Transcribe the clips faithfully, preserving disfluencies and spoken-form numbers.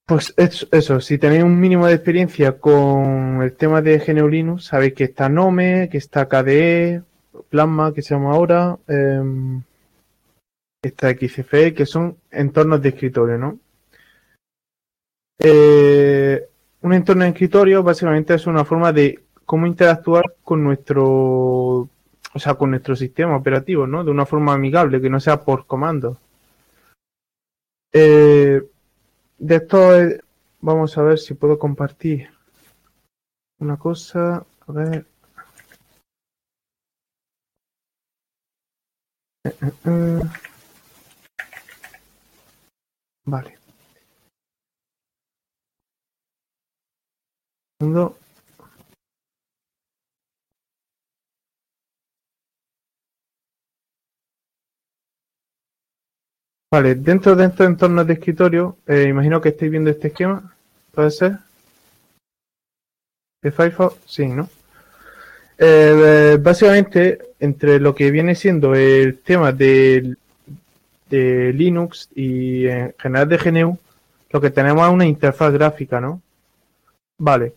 Pues es- eso, si tenéis un mínimo de experiencia con el tema de G N U Linux, sabéis que está Nome, que está K D E, Plasma, que se llama ahora, em, está X F E, que son entornos de escritorio, ¿no? Eh, un entorno de escritorio básicamente es una forma de cómo interactuar con nuestro, o sea, con nuestro sistema operativo, ¿no? De una forma amigable, que no sea por comando. Eh, de esto eh, vamos a ver si puedo compartir una cosa. A ver. eh, vale. Segundo. Vale, dentro de estos entornos de escritorio, eh, imagino que estáis viendo este esquema. ¿Puede ser? ¿De Firefox? Sí, ¿no? Eh, básicamente, entre lo que viene siendo el tema de, de Linux y en general de G N U, lo que tenemos es una interfaz gráfica, ¿no? Vale.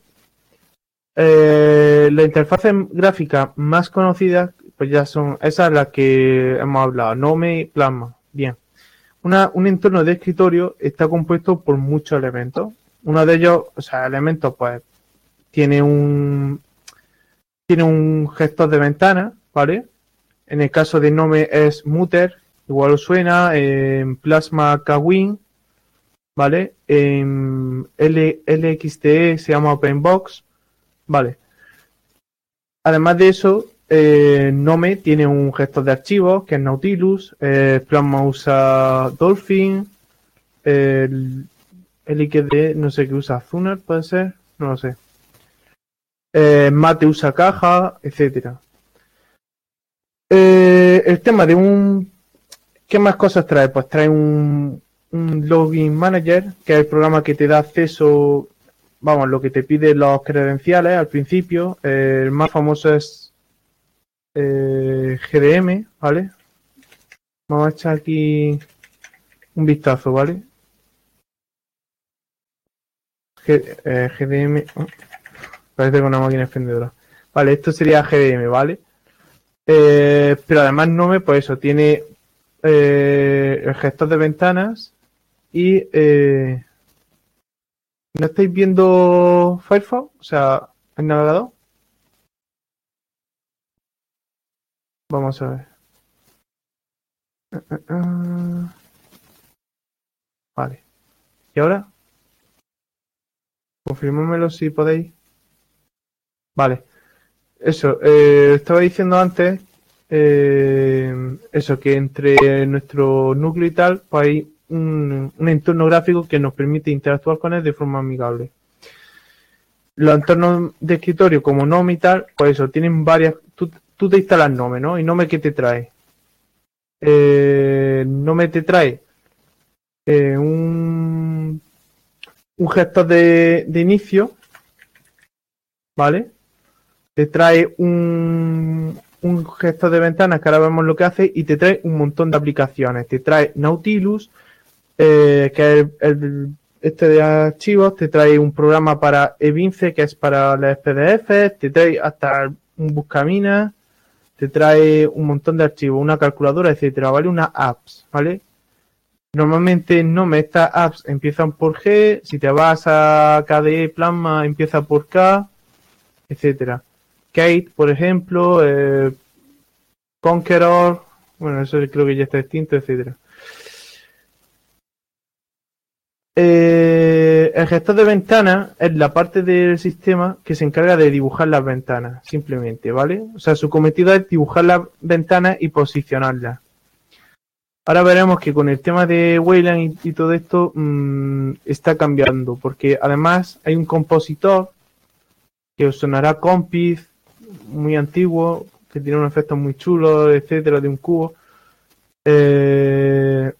Eh, la interfaz gráfica más conocida, pues ya son esas las que hemos hablado, Nome y Plasma. Bien. Una, un entorno de escritorio está compuesto por muchos elementos. Uno de ellos, o sea, elementos, pues, tiene un tiene un gestor de ventana, ¿vale? En el caso de Nome es Mutter, igual os suena, en Plasma Kwin, ¿vale? En L, LXDE se llama OpenBox, ¿vale? Además de eso, eh, Nome tiene un gestor de archivos que es Nautilus, eh, Plasma usa Dolphin, el L X D E no sé qué usa, Zuner puede ser, no lo sé. Eh, Mate usa caja, etcétera. Eh, el tema de un... ¿Qué más cosas trae? Pues trae un, un Login Manager, que es el programa que te da acceso, vamos, lo que te pide los credenciales al principio. Eh, el más famoso es eh, G D M, ¿vale? Vamos a echar aquí un vistazo, ¿vale? G, eh, G D M... oh, parece que una máquina expendedora. Vale, esto sería G D M, ¿vale? Eh, pero además Nome, pues eso, tiene eh, el gestor de ventanas y eh, ¿no estáis viendo Firefox? O sea, el navegador. Vamos a ver. Uh, uh, vale. ¿Y ahora? Confirmámelo si podéis. Vale. Eso, eh, estaba diciendo antes, eh, eso, que entre nuestro núcleo y tal, pues hay un, un entorno gráfico que nos permite interactuar con él de forma amigable. Los entornos de escritorio como Nome y tal, pues eso, tienen varias... Tú, tú te instalas Nome, ¿no? ¿Y Nome qué te trae? Eh, Nome te trae eh, un, un gestor de, de inicio, ¿vale? Te trae un, un gestor de ventanas que ahora vemos lo que hace y te trae un montón de aplicaciones. Te trae Nautilus, eh, que es el, el, este de archivos, te trae un programa para Evince, que es para las P D F, te trae hasta un buscaminas, te trae un montón de archivos, una calculadora, etcétera, ¿vale? Una apps, ¿vale? Normalmente no me estas apps empiezan por G, si te vas a K D E Plasma empieza por K, etcétera. Kate, por ejemplo, eh, Conqueror, bueno, eso creo que ya está extinto, etcétera. Eh, el gestor de ventanas es la parte del sistema que se encarga de dibujar las ventanas, simplemente, ¿vale? O sea, su cometido es dibujar las ventanas y posicionarlas. Ahora veremos que con el tema de Wayland y, y todo esto mmm, está cambiando, porque además hay un compositor que os sonará Compiz, muy antiguo, que tiene un efecto muy chulo, etcétera, de un cubo. Eh,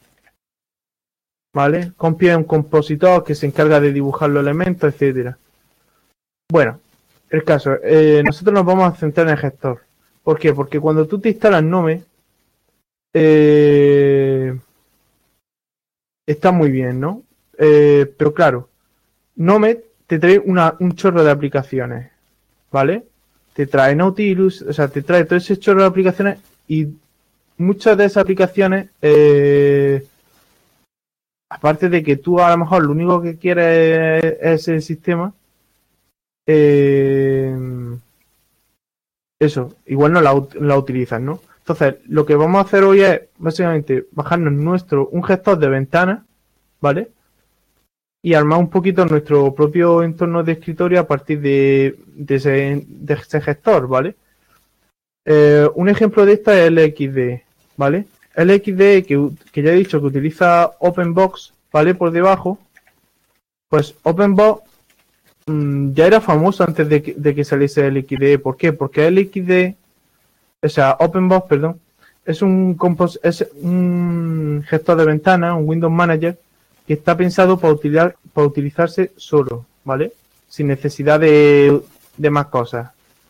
¿Vale? Compiz es un compositor que se encarga de dibujar los elementos, etcétera. Bueno, el caso, eh, nosotros nos vamos a centrar en el gestor. ¿Por qué? Porque cuando tú te instalas Nome, eh, está muy bien, ¿no? Eh, pero claro, Nome te trae una, un chorro de aplicaciones, ¿vale? Te trae Nautilus, o sea, te trae todo ese chorro de aplicaciones y muchas de esas aplicaciones, eh, aparte de que tú a lo mejor lo único que quieres es, es el sistema, eh, eso, igual no la, la utilizas, ¿no? Entonces, lo que vamos a hacer hoy es básicamente bajarnos nuestro, un gestor de ventanas, ¿vale? Y armar un poquito nuestro propio entorno de escritorio a partir de, de, ese, de ese gestor, ¿vale? Eh, un ejemplo de esta es el X D E, ¿vale? El X D E que, que ya he dicho que utiliza OpenBox, ¿vale? Por debajo, pues OpenBox mmm, ya era famoso antes de que, de que saliese el X D E. ¿Por qué? Porque el X D E, o sea, OpenBox, perdón, es un, compos es un gestor de ventanas, un Windows Manager, que está pensado para, utilizar, para utilizarse solo, ¿vale? Sin necesidad de, de más cosas.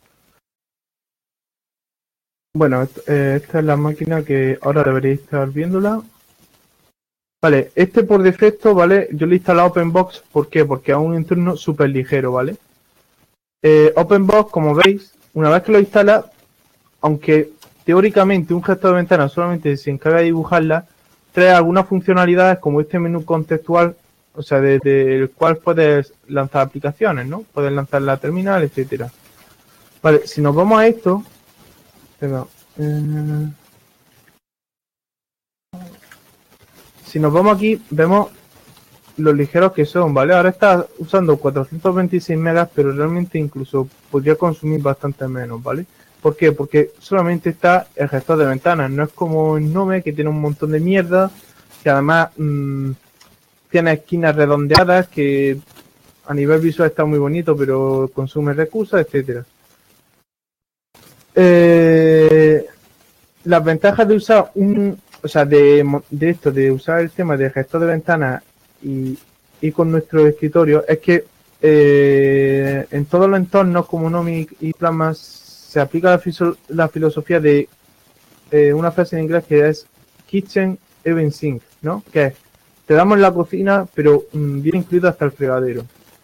Bueno, eh, esta es la máquina que ahora deberéis estar viéndola. Vale, este por defecto, ¿vale? Yo le he instalado OpenBox, ¿por qué? Porque es un entorno súper ligero, ¿vale? Eh, OpenBox, como veis, una vez que lo instala, aunque teóricamente un gestor de ventanas solamente se encarga de dibujarla, trae algunas funcionalidades como este menú contextual, o sea, desde el cual puedes lanzar aplicaciones, ¿no? Puedes lanzar la terminal, etcétera. Vale, si nos vamos a esto, perdón, eh, si nos vamos aquí, vemos los ligeros que son, ¿vale? Ahora está usando cuatrocientos veintiséis megas, pero realmente incluso podría consumir bastante menos, ¿vale? ¿Por qué? Porque solamente está el gestor de ventanas, no es como en Nome que tiene un montón de mierda, que además mmm, tiene esquinas redondeadas, que a nivel visual está muy bonito, pero consume recursos, etcétera. Eh, las ventajas de usar un, o sea, de, de esto, de usar el tema del gestor de ventanas y, y con nuestro escritorio, es que eh, en todos los entornos como Nome y Plasma se aplica la, fiso, la filosofía de eh, una frase en inglés que es Kitchen Even Sink, ¿no? Que es, te damos la cocina, pero mmm, viene incluido hasta el fregadero.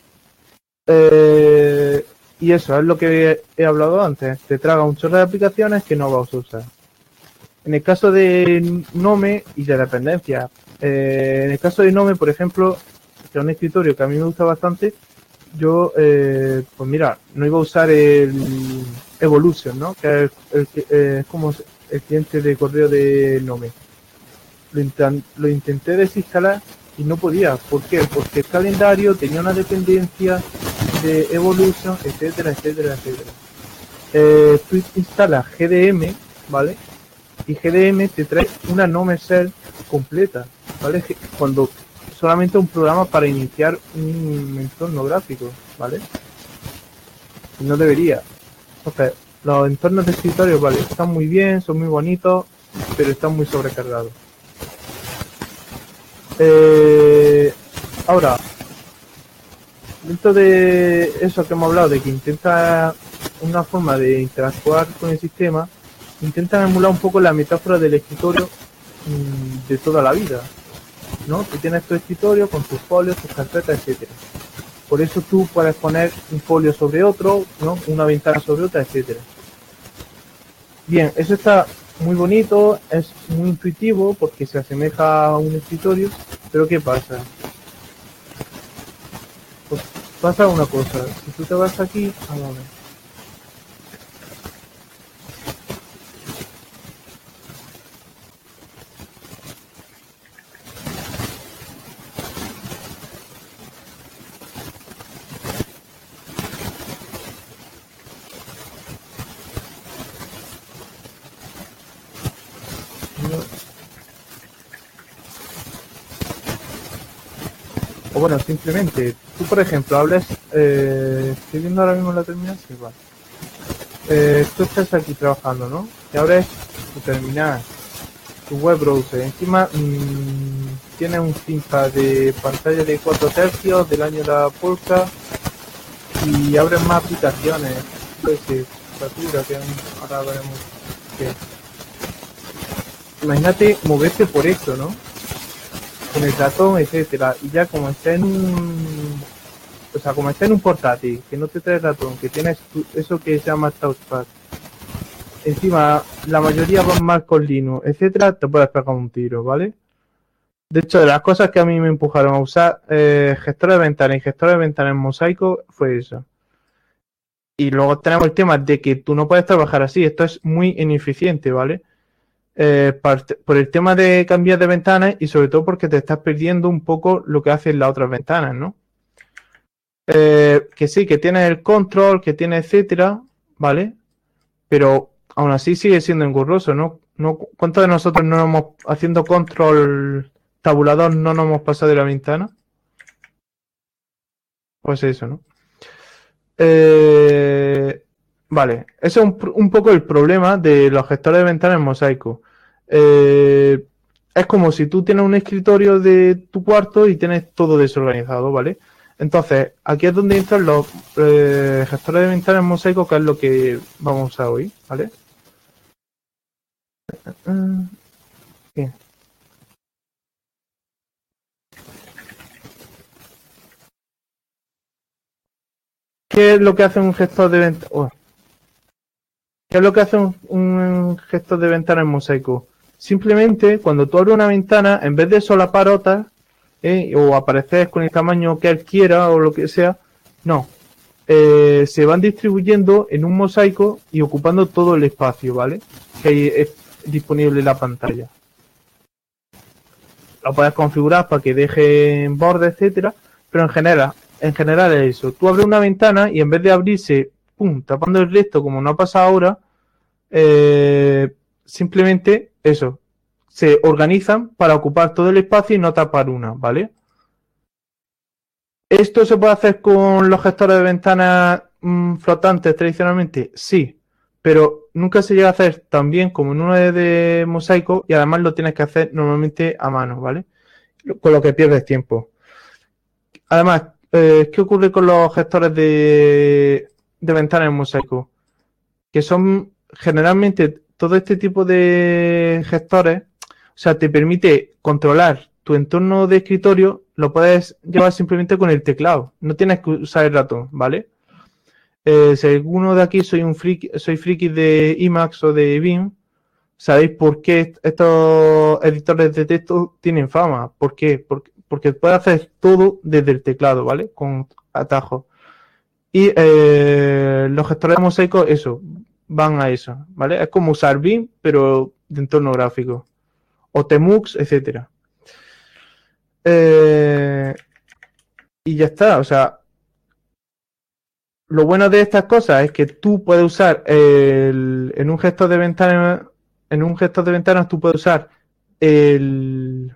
Eh, y eso es lo que he, he hablado antes. Te traga un chorro de aplicaciones que no vas a usar. En el caso de Nome y de dependencia, eh, en el caso de Nome, por ejemplo, que es un escritorio que a mí me gusta bastante, yo, eh, pues mira, no iba a usar el Evolution, ¿no? Que es el, el, eh, como el cliente de correo de Nome. Lo, intent, lo intenté desinstalar y no podía. ¿Por qué? Porque el calendario tenía una dependencia de Evolution, etcétera, etcétera, etcétera. Eh, tú instalas G D M, ¿vale? Y G D M te trae una Nome Shell completa, ¿vale? Cuando solamente un programa para iniciar un entorno gráfico, ¿vale? Y no debería. Entonces, los entornos de escritorio, vale, están muy bien, son muy bonitos, pero están muy sobrecargados. Eh, ahora, dentro de eso que hemos hablado, de que intenta una forma de interactuar con el sistema, intentan emular un poco la metáfora del escritorio mmm, de toda la vida, ¿no? Tú tienes tu escritorio con tus folios, tus carpetas, etcétera. Por eso tú puedes poner un folio sobre otro, ¿no? Una ventana sobre otra, etcétera. Bien, eso está muy bonito, es muy intuitivo porque se asemeja a un escritorio, pero ¿qué pasa? Pues pasa una cosa, si tú te vas aquí, a ver. O bueno, simplemente, tú por ejemplo hables, eh, estoy viendo ahora mismo la terminal, sí, vale. Eh, tú estás aquí trabajando, ¿no? Y abres tu terminal, tu web browser, encima mmm, tiene un cinta de pantalla de cuatro tercios del año de la Polka y abres más aplicaciones, pues sí, Satura, que ahora veremos qué. Imagínate moverte por esto, ¿no? con el ratón, etcétera. Y ya como está en un, o sea, como está en un portátil, que no te trae ratón, que tienes tu, eso que se llama touchpad, encima la mayoría van mal con Linux, etcétera, te puedes pegar un tiro, ¿vale? De hecho, de las cosas que a mí me empujaron a usar eh, gestor de ventanas y gestor de ventanas en Mosaico fue eso. Y luego tenemos el tema de que tú no puedes trabajar así, esto es muy ineficiente, ¿vale? Eh, parte, por el tema de cambiar de ventanas y sobre todo porque te estás perdiendo un poco lo que hacen las otras ventanas, ¿no? Eh, que sí, que tienes el control, que tienes etcétera, ¿vale? Pero aún así sigue siendo engorroso, ¿no? ¿No? ¿Cuántos de nosotros no hemos, haciendo control tabulador, no nos hemos pasado de la ventana? Pues eso, ¿no? Eh, vale, ese es un, un poco el problema de los gestores de ventanas en Mosaico. Eh, es como si tú tienes un escritorio de tu cuarto y tienes todo desorganizado, ¿vale? Entonces, aquí es donde entran los eh, gestores de ventanas en Mosaico, que es lo que vamos a usar hoy, ¿vale? Bien. ¿Qué es lo que hace un gestor de ventanas? Oh. ¿Qué es lo que hace un, un gestor de ventana en Mosaico? Simplemente, cuando tú abres una ventana, en vez de solapar otras, ¿eh? o aparecer con el tamaño que él quiera o lo que sea, no. Eh, se van distribuyendo en un mosaico y ocupando todo el espacio, ¿vale? Que es disponible en la pantalla. Lo puedes configurar para que deje en borde, etcétera, pero en general, en general es eso. Tú abres una ventana y en vez de abrirse, pum, tapando el resto como no ha pasado ahora, eh, simplemente eso, se organizan para ocupar todo el espacio y no tapar una, ¿vale? ¿Esto se puede hacer con los gestores de ventanas mmm, flotantes tradicionalmente? Sí, pero nunca se llega a hacer tan bien como en uno de, de Mosaico y además lo tienes que hacer normalmente a mano, ¿vale? Con lo que pierdes tiempo. Además, eh, ¿qué ocurre con los gestores de, de ventanas en Mosaico? Que son generalmente todo este tipo de gestores, o sea, te permite controlar tu entorno de escritorio, lo puedes llevar simplemente con el teclado, no tienes que usar el ratón, ¿vale? Eh, si alguno de aquí soy un friki, soy friki de Emacs o de Vim, sabéis por qué estos editores de texto tienen fama. ¿Por qué? Porque, porque puedes hacer todo desde el teclado, ¿vale? Con atajos. Y eh, los gestores de Mosaico, eso, van a eso, ¿vale? Es como usar Vim, pero de entorno gráfico. O Tmux, etcétera. Eh, y ya está, o sea, lo bueno de estas cosas es que tú puedes usar el, en un gestor de ventanas, en un gestor de ventanas tú puedes usar el,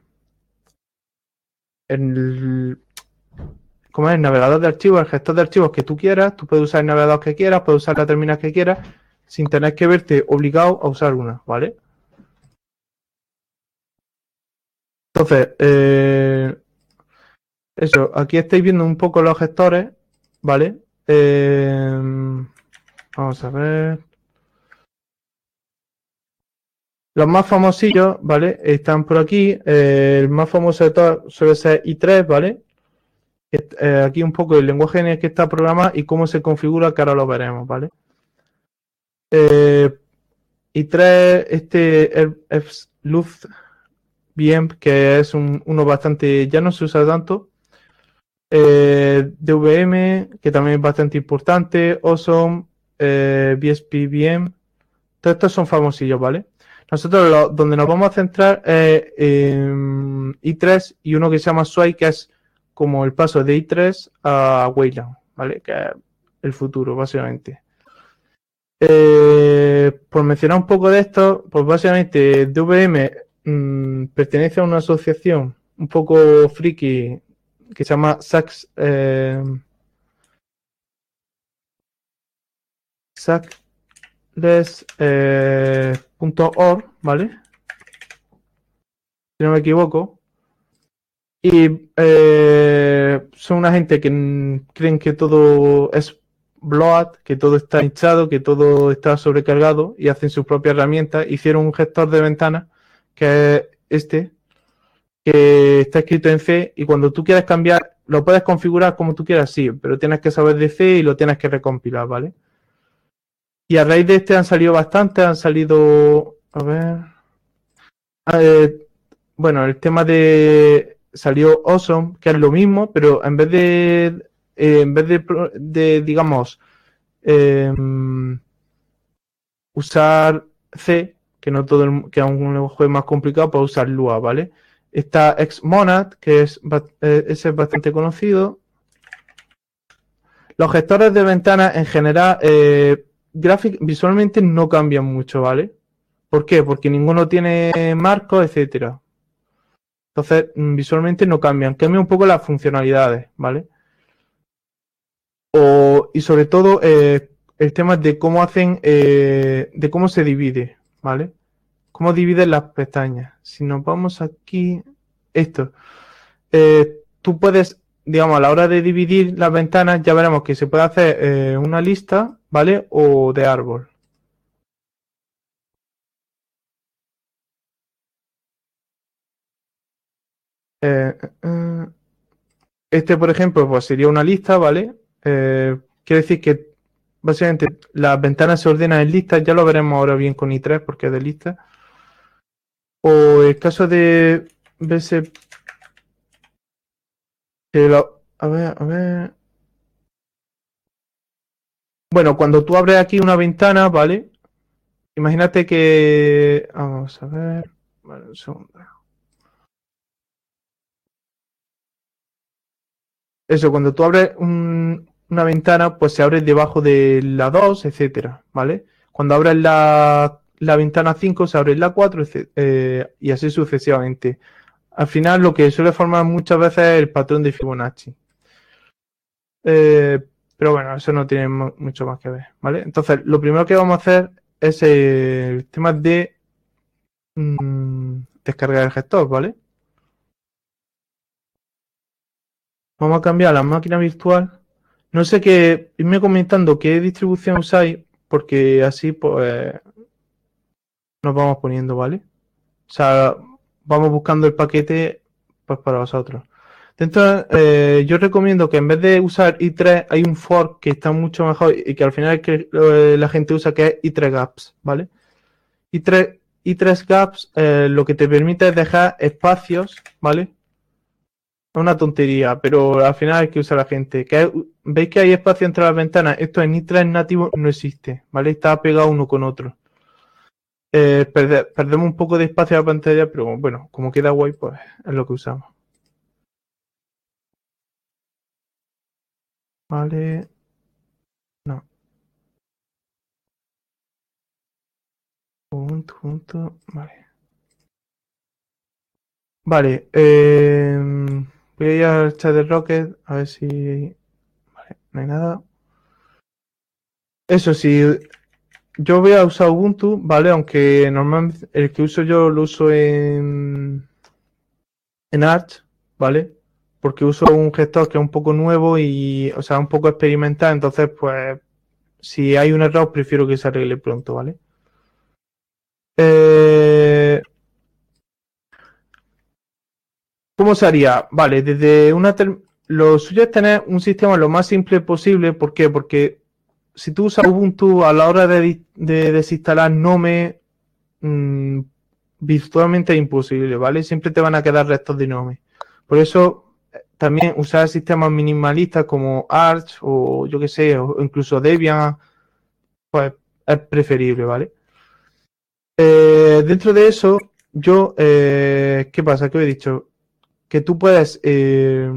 el como es el navegador de archivos, el gestor de archivos que tú quieras, tú puedes usar el navegador que quieras, puedes usar la terminal que quieras, sin tener que verte obligado a usar una, ¿vale? Entonces, eh, eso, aquí estáis viendo un poco los gestores, ¿vale? Eh, vamos a ver. Los más famosillos, ¿vale? Están por aquí. Eh, el más famoso de todos suele ser i tres, ¿vale? Eh, aquí un poco el lenguaje en el que está programado y cómo se configura, que ahora lo veremos, ¿vale? Eh, i tres, este es Luz bien, que es un, uno bastante, ya no se usa tanto. Eh, D V M, que también es bastante importante. Awesome, eh, B S P V M. Todos estos son famosillos, ¿vale? Nosotros lo, donde nos vamos a centrar es en i tres y uno que se llama Sway, que es como el paso de i tres a Wayland, ¿vale? Que es el futuro, básicamente. Eh, por mencionar un poco de esto, pues básicamente D V M mmm, pertenece a una asociación un poco friki que se llama Sax eh, Saxless eh, punto org, ¿vale? Si no me equivoco. Y eh, son una gente que creen que todo es bloat, que todo está hinchado, que todo está sobrecargado y hacen sus propias herramientas. Hicieron un gestor de ventanas que es este, que está escrito en C y cuando tú quieres cambiar, lo puedes configurar como tú quieras, sí, pero tienes que saber de C y lo tienes que recompilar, ¿vale? Y a raíz de este han salido bastantes, han salido, a ver, eh, bueno, el tema de salió Awesome, que es lo mismo, pero en vez de, eh, en vez de, de digamos, eh, usar C, que no todo el, que es un juego más complicado, para usar Lua, ¿vale? Está Xmonad, que es, eh, ese es bastante conocido. Los gestores de ventanas en general, eh, gráfic, visualmente no cambian mucho, ¿vale? ¿Por qué? Porque ninguno tiene marcos, etcétera. Entonces, visualmente no cambian. Cambian un poco las funcionalidades, ¿vale? O, y sobre todo, eh, el tema de cómo hacen, eh, de cómo se divide, ¿vale? Cómo dividen las pestañas. Si nos vamos aquí, esto. Eh, tú puedes, digamos, a la hora de dividir las ventanas, ya veremos que se puede hacer eh, una lista, ¿vale? O de árbol. Eh, eh, este, por ejemplo, pues sería una lista, ¿vale? Eh, quiere decir que básicamente las ventanas se ordenan en listas, ya lo veremos ahora bien con i tres porque es de lista. O el caso de B S que lo- a ver, a ver. Bueno, cuando tú abres aquí una ventana, ¿vale? Imagínate que. Vamos a ver. Vale, un segundo. Eso, cuando tú abres un- una ventana, pues se abre debajo de la dos, etcétera, ¿vale? Cuando abres la, la ventana cinco, se abre la cuatro, etc- eh, y así sucesivamente. Al final, lo que suele formar muchas veces es el patrón de Fibonacci. Eh, pero bueno, eso no tiene mu- mucho más que ver, ¿vale? Entonces, lo primero que vamos a hacer es el tema de mm, descargar el gestor, ¿vale? Vamos a cambiar a la máquina virtual. No sé qué, irme comentando qué distribución usáis, porque así pues nos vamos poniendo, ¿vale? O sea, vamos buscando el paquete pues para vosotros. Dentro, eh, yo recomiendo que en vez de usar i tres hay un fork que está mucho mejor y que al final es que eh, la gente usa que es i tres gaps, ¿vale? i tres, i tres gaps eh, lo que te permite es dejar espacios, ¿vale? Es una tontería, pero al final hay que usar la gente. Que ¿Veis que hay espacio entre las ventanas? Esto en i tres nativo no existe, ¿vale? Está pegado uno con otro. Eh, perde, perdemos un poco de espacio a la pantalla, pero bueno, como queda guay, pues es lo que usamos. Vale. No. Punto, punto. Vale. Vale. Eh, voy a ir al chat de Rocket a ver si. Vale, no hay nada. Eso sí, yo voy a usar Ubuntu, ¿vale? Aunque normalmente el que uso yo lo uso en, en Arch, ¿vale? Porque uso un gestor que es un poco nuevo y, o sea, un poco experimental, entonces, pues, si hay un error, prefiero que se arregle pronto, ¿vale? Eh, ¿Cómo se haría? Vale, desde una... ter- Lo suyo es tener un sistema lo más simple posible, ¿por qué? Porque si tú usas Ubuntu a la hora de, de desinstalar Nome, mmm, virtualmente es imposible, ¿vale? Siempre te van a quedar restos de Nome. Por eso también usar sistemas minimalistas como Arch o yo que sé, o incluso Debian, pues es preferible, ¿vale? Eh, dentro de eso, yo, eh, ¿qué pasa? ¿Qué he dicho? Que tú puedes, eh,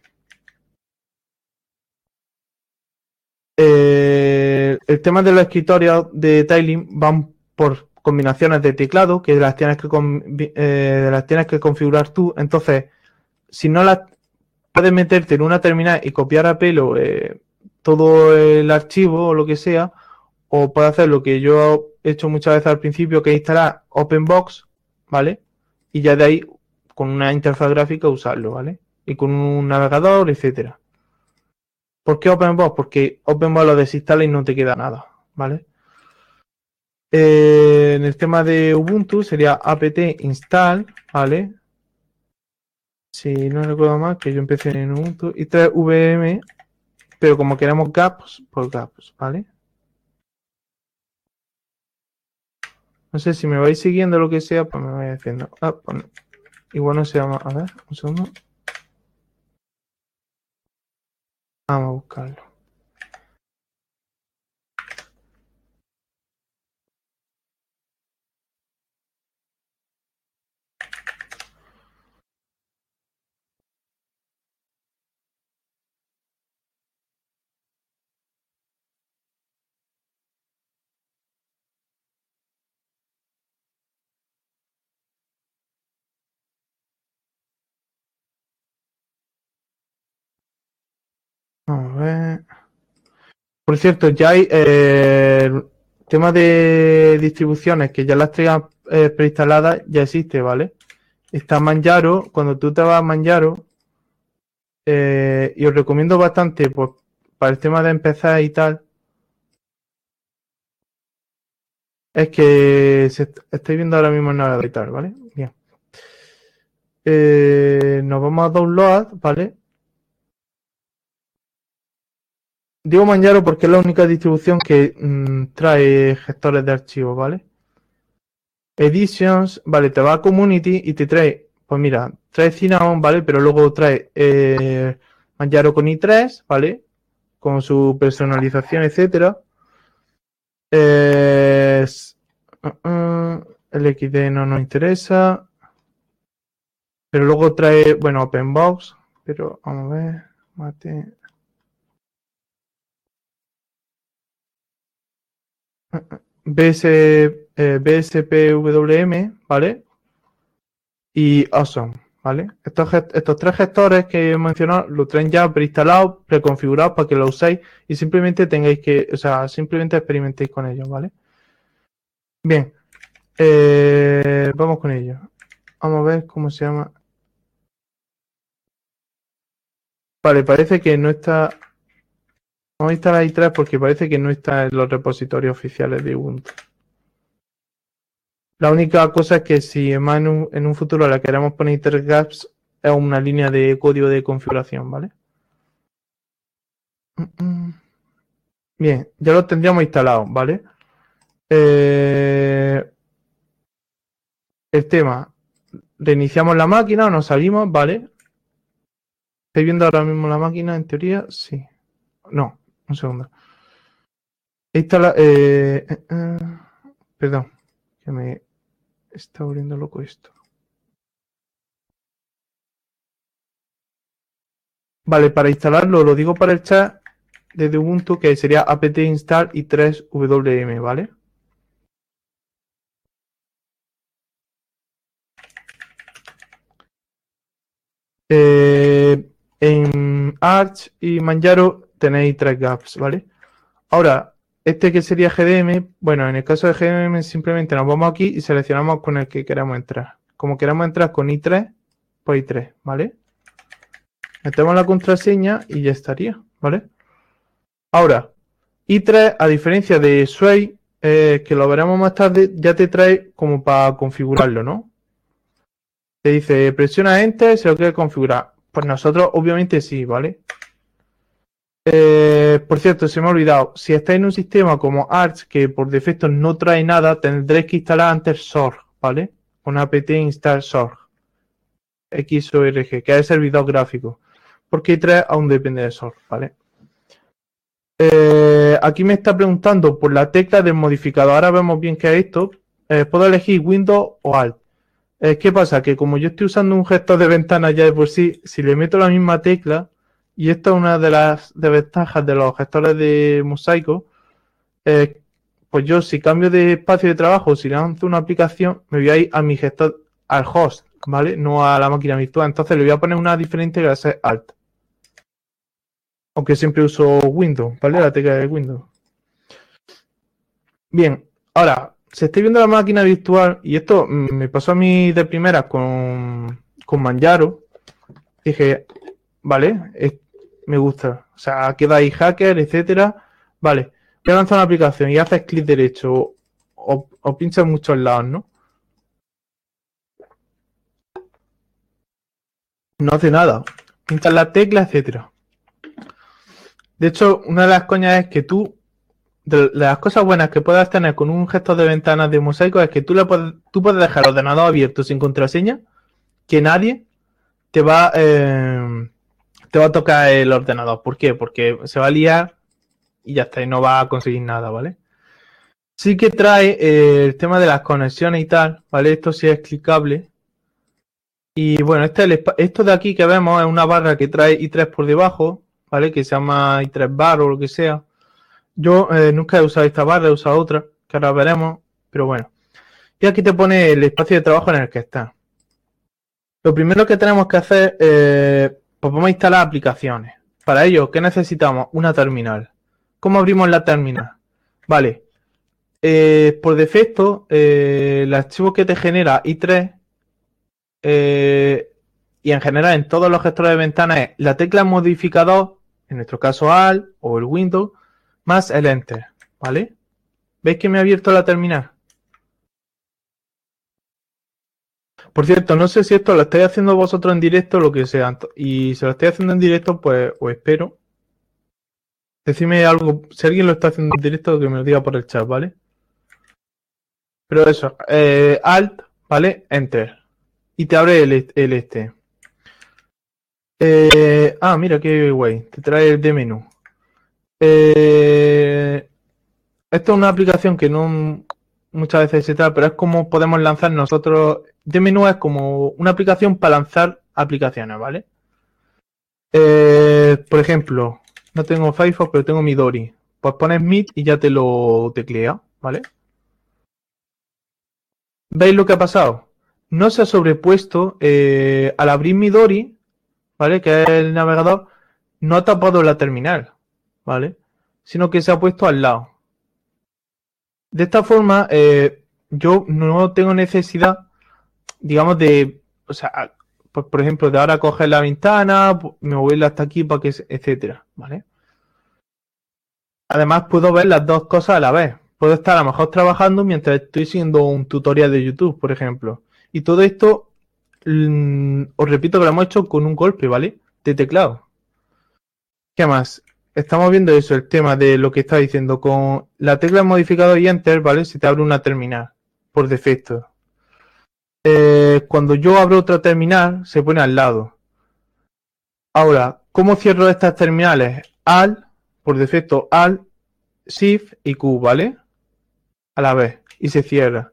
eh, el tema de los escritorios de tiling van por combinaciones de teclado que las tienes que, eh, las tienes que configurar tú. Entonces, si no las puedes meterte en una terminal y copiar a pelo eh, todo el archivo o lo que sea, o puedes hacer lo que yo he hecho muchas veces al principio, que es instalar OpenBox, ¿vale? Y ya de ahí, con una interfaz gráfica, usarlo, ¿vale? Y con un navegador, etcétera. ¿Por qué OpenBox? Porque OpenBox lo desinstala y no te queda nada, ¿vale? Eh, en el tema de Ubuntu sería apt install, ¿vale? si no recuerdo mal, que yo empecé en Ubuntu, y tres V M, pero como queremos gaps, pues gaps, ¿vale? No sé si me vais siguiendo lo que sea, pues me vais haciendo. Ah, pues no. Igual no se llama. A ver, un segundo. Vamos a buscarlo. Vamos a ver. Por cierto, ya hay eh, tema de distribuciones que ya las traigan eh, preinstaladas, ya existe, ¿vale? Está Manjaro, cuando tú te vas a Manjaro, eh, y os recomiendo bastante, pues, para el tema de empezar y tal, es que se est- estoy viendo ahora mismo el navegador y tal, ¿vale? Bien. Eh, nos vamos a download, ¿vale? Digo Manjaro porque es la única distribución que mm, trae gestores de archivos, ¿vale? Editions, vale, te va a Community y te trae, pues mira, trae Cinnamon, ¿vale? Pero luego trae eh, Manjaro con i tres, ¿vale? Con su personalización, etcétera. Eh, uh, uh, el X D no nos interesa. Pero luego trae, bueno, OpenBox. Pero vamos a ver, mate. B S, eh, B S P W M, ¿vale? Y Awesome, ¿vale? Estos, estos tres gestores que he mencionado los traen ya preinstalados, preconfigurados para que lo uséis y simplemente tengáis que, o sea, simplemente experimentéis con ellos, ¿vale? Bien, eh, vamos con ellos. Vamos a ver cómo se llama. Vale, parece que no está. Vamos a instalar i tres porque parece que no está en los repositorios oficiales de Ubuntu. La única cosa es que si en un, en un futuro la queremos poner i tres gaps, es una línea de código de configuración, ¿vale? Bien, ya lo tendríamos instalado, ¿vale? Eh, el tema, reiniciamos la máquina o nos salimos, ¿vale? ¿Estáis viendo ahora mismo la máquina en teoría? Sí. No, un segundo. Instala, eh, eh, eh, perdón, que me está volviendo loco esto. Vale, para instalarlo, lo digo para el chat desde Ubuntu, que sería apt install i tres W M, ¿vale? Eh, en Arch y Manjaro tenéis tres gaps, ¿vale? Ahora, este que sería G D M, bueno, en el caso de G D M simplemente nos vamos aquí y seleccionamos con el que queramos entrar. Como queramos entrar con i tres, pues i tres, ¿vale? Metemos la contraseña y ya estaría, ¿vale? Ahora, i tres, a diferencia de Sway, eh, que lo veremos más tarde, ya te trae como para configurarlo, ¿no? Te dice, presiona Enter si lo quieres configurar. Pues nosotros obviamente sí, ¿vale? Eh, por cierto, se me ha olvidado, si estáis en un sistema como Arch que por defecto no trae nada, tendréis que instalar antes Sorg, ¿vale? Una apt install Sorg, X O R G, que es el servidor gráfico, porque i tres aún depende de Sorg, ¿vale? Eh, aquí me está preguntando por la tecla del modificador, ahora vemos bien qué es esto. Eh, puedo elegir Windows o Alt. Eh, ¿Qué pasa? Que como yo estoy usando un gestor de ventana ya de por sí, si le meto la misma tecla, y esta es una de las desventajas de los gestores de mosaico, eh, pues yo si cambio de espacio de trabajo, si lanzo una aplicación, me voy a ir a mi gestor, al host, ¿vale? No a la máquina virtual. Entonces le voy a poner una diferente que va a ser Alt. Aunque siempre uso Windows, ¿vale? La tecla de Windows. Bien, ahora, si estoy viendo la máquina virtual, y esto me pasó a mí de primeras con, con Manjaro, dije, vale, es, me gusta. O sea, queda ahí hacker, etcétera. Vale, voy a lanzar una aplicación y haces clic derecho o, o pinchas en muchos lados, ¿no? no hace nada. Pinchas la tecla, etcétera. De hecho, una de las coñas es que tú, de las cosas buenas que puedas tener con un gestor de ventanas de Mosaico es que tú, le puedes, tú puedes dejar el ordenador abierto sin contraseña, que nadie te va, eh, te va a tocar el ordenador. ¿Por qué? Porque se va a liar y ya está, y no va a conseguir nada, ¿vale? Sí que trae eh, el tema de las conexiones y tal, ¿vale? Esto sí es clicable. Y bueno, este el, esto de aquí que vemos es una barra que trae i tres por debajo, ¿vale? Que se llama i tres bar o lo que sea. Yo eh, nunca he usado esta barra, he usado otra, que ahora veremos, pero bueno. Y aquí te pone el espacio de trabajo en el que está. Lo primero que tenemos que hacer, eh, pues vamos a instalar aplicaciones. Para ello, ¿qué necesitamos? Una terminal. ¿Cómo abrimos la terminal? Vale. Eh, por defecto, eh, el archivo que te genera i tres eh, y en general en todos los gestores de ventanas es la tecla modificador, en nuestro caso Alt o el Windows, más el Enter, ¿vale? ¿Veis que me ha abierto la terminal? Por cierto, no sé si esto lo estáis haciendo vosotros en directo o lo que sea, y si lo estáis haciendo en directo, pues os espero. Decidme algo, si alguien lo está haciendo en directo, que me lo diga por el chat, ¿vale? Pero eso, eh, Alt, ¿vale? Enter. Y te abre el, el este. Eh, ah, mira qué guay. Te trae el de menú. Eh, esto es una aplicación que no muchas veces se trata, pero es como podemos lanzar nosotros. De menú es como una aplicación para lanzar aplicaciones, ¿vale? Eh, por ejemplo, no tengo Firefox, pero tengo Midori. Pues pones Meet y ya te lo teclea, ¿vale? ¿Veis lo que ha pasado? No se ha sobrepuesto eh, al abrir Midori, ¿vale? Que es el navegador, no ha tapado la terminal, ¿vale? Sino que se ha puesto al lado. De esta forma, eh, yo no tengo necesidad, digamos, de, o sea, pues, por ejemplo, de ahora coger la ventana, moverla hasta aquí para que, etcétera, ¿vale? Además, puedo ver las dos cosas a la vez. Puedo estar a lo mejor trabajando mientras estoy siguiendo un tutorial de YouTube, por ejemplo. Y todo esto, mmm, os repito que lo hemos hecho con un golpe, ¿vale? De teclado. ¿Qué más? Estamos viendo eso, el tema de lo que está diciendo. Con la tecla modificador y Enter, ¿vale? Se te abre una terminal por defecto. Eh, cuando yo abro otra terminal, se pone al lado. Ahora, ¿cómo cierro estas terminales? Alt, por defecto, Alt, Shift y Q, ¿vale? A la vez. Y se cierra.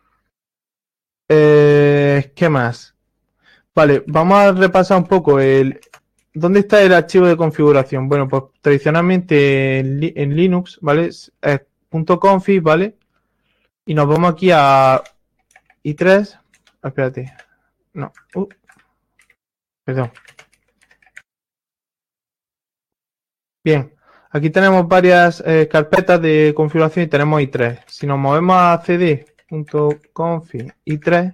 Eh, ¿Qué más? Vale, vamos a repasar un poco el... ¿Dónde está el archivo de configuración? Bueno, pues tradicionalmente en, en Linux, ¿vale? Es .config, ¿vale? Y nos vamos aquí a i tres. Espérate. No. Uh, perdón. Bien. Aquí tenemos varias eh, carpetas de configuración y tenemos i tres. Si nos movemos a cd.config i tres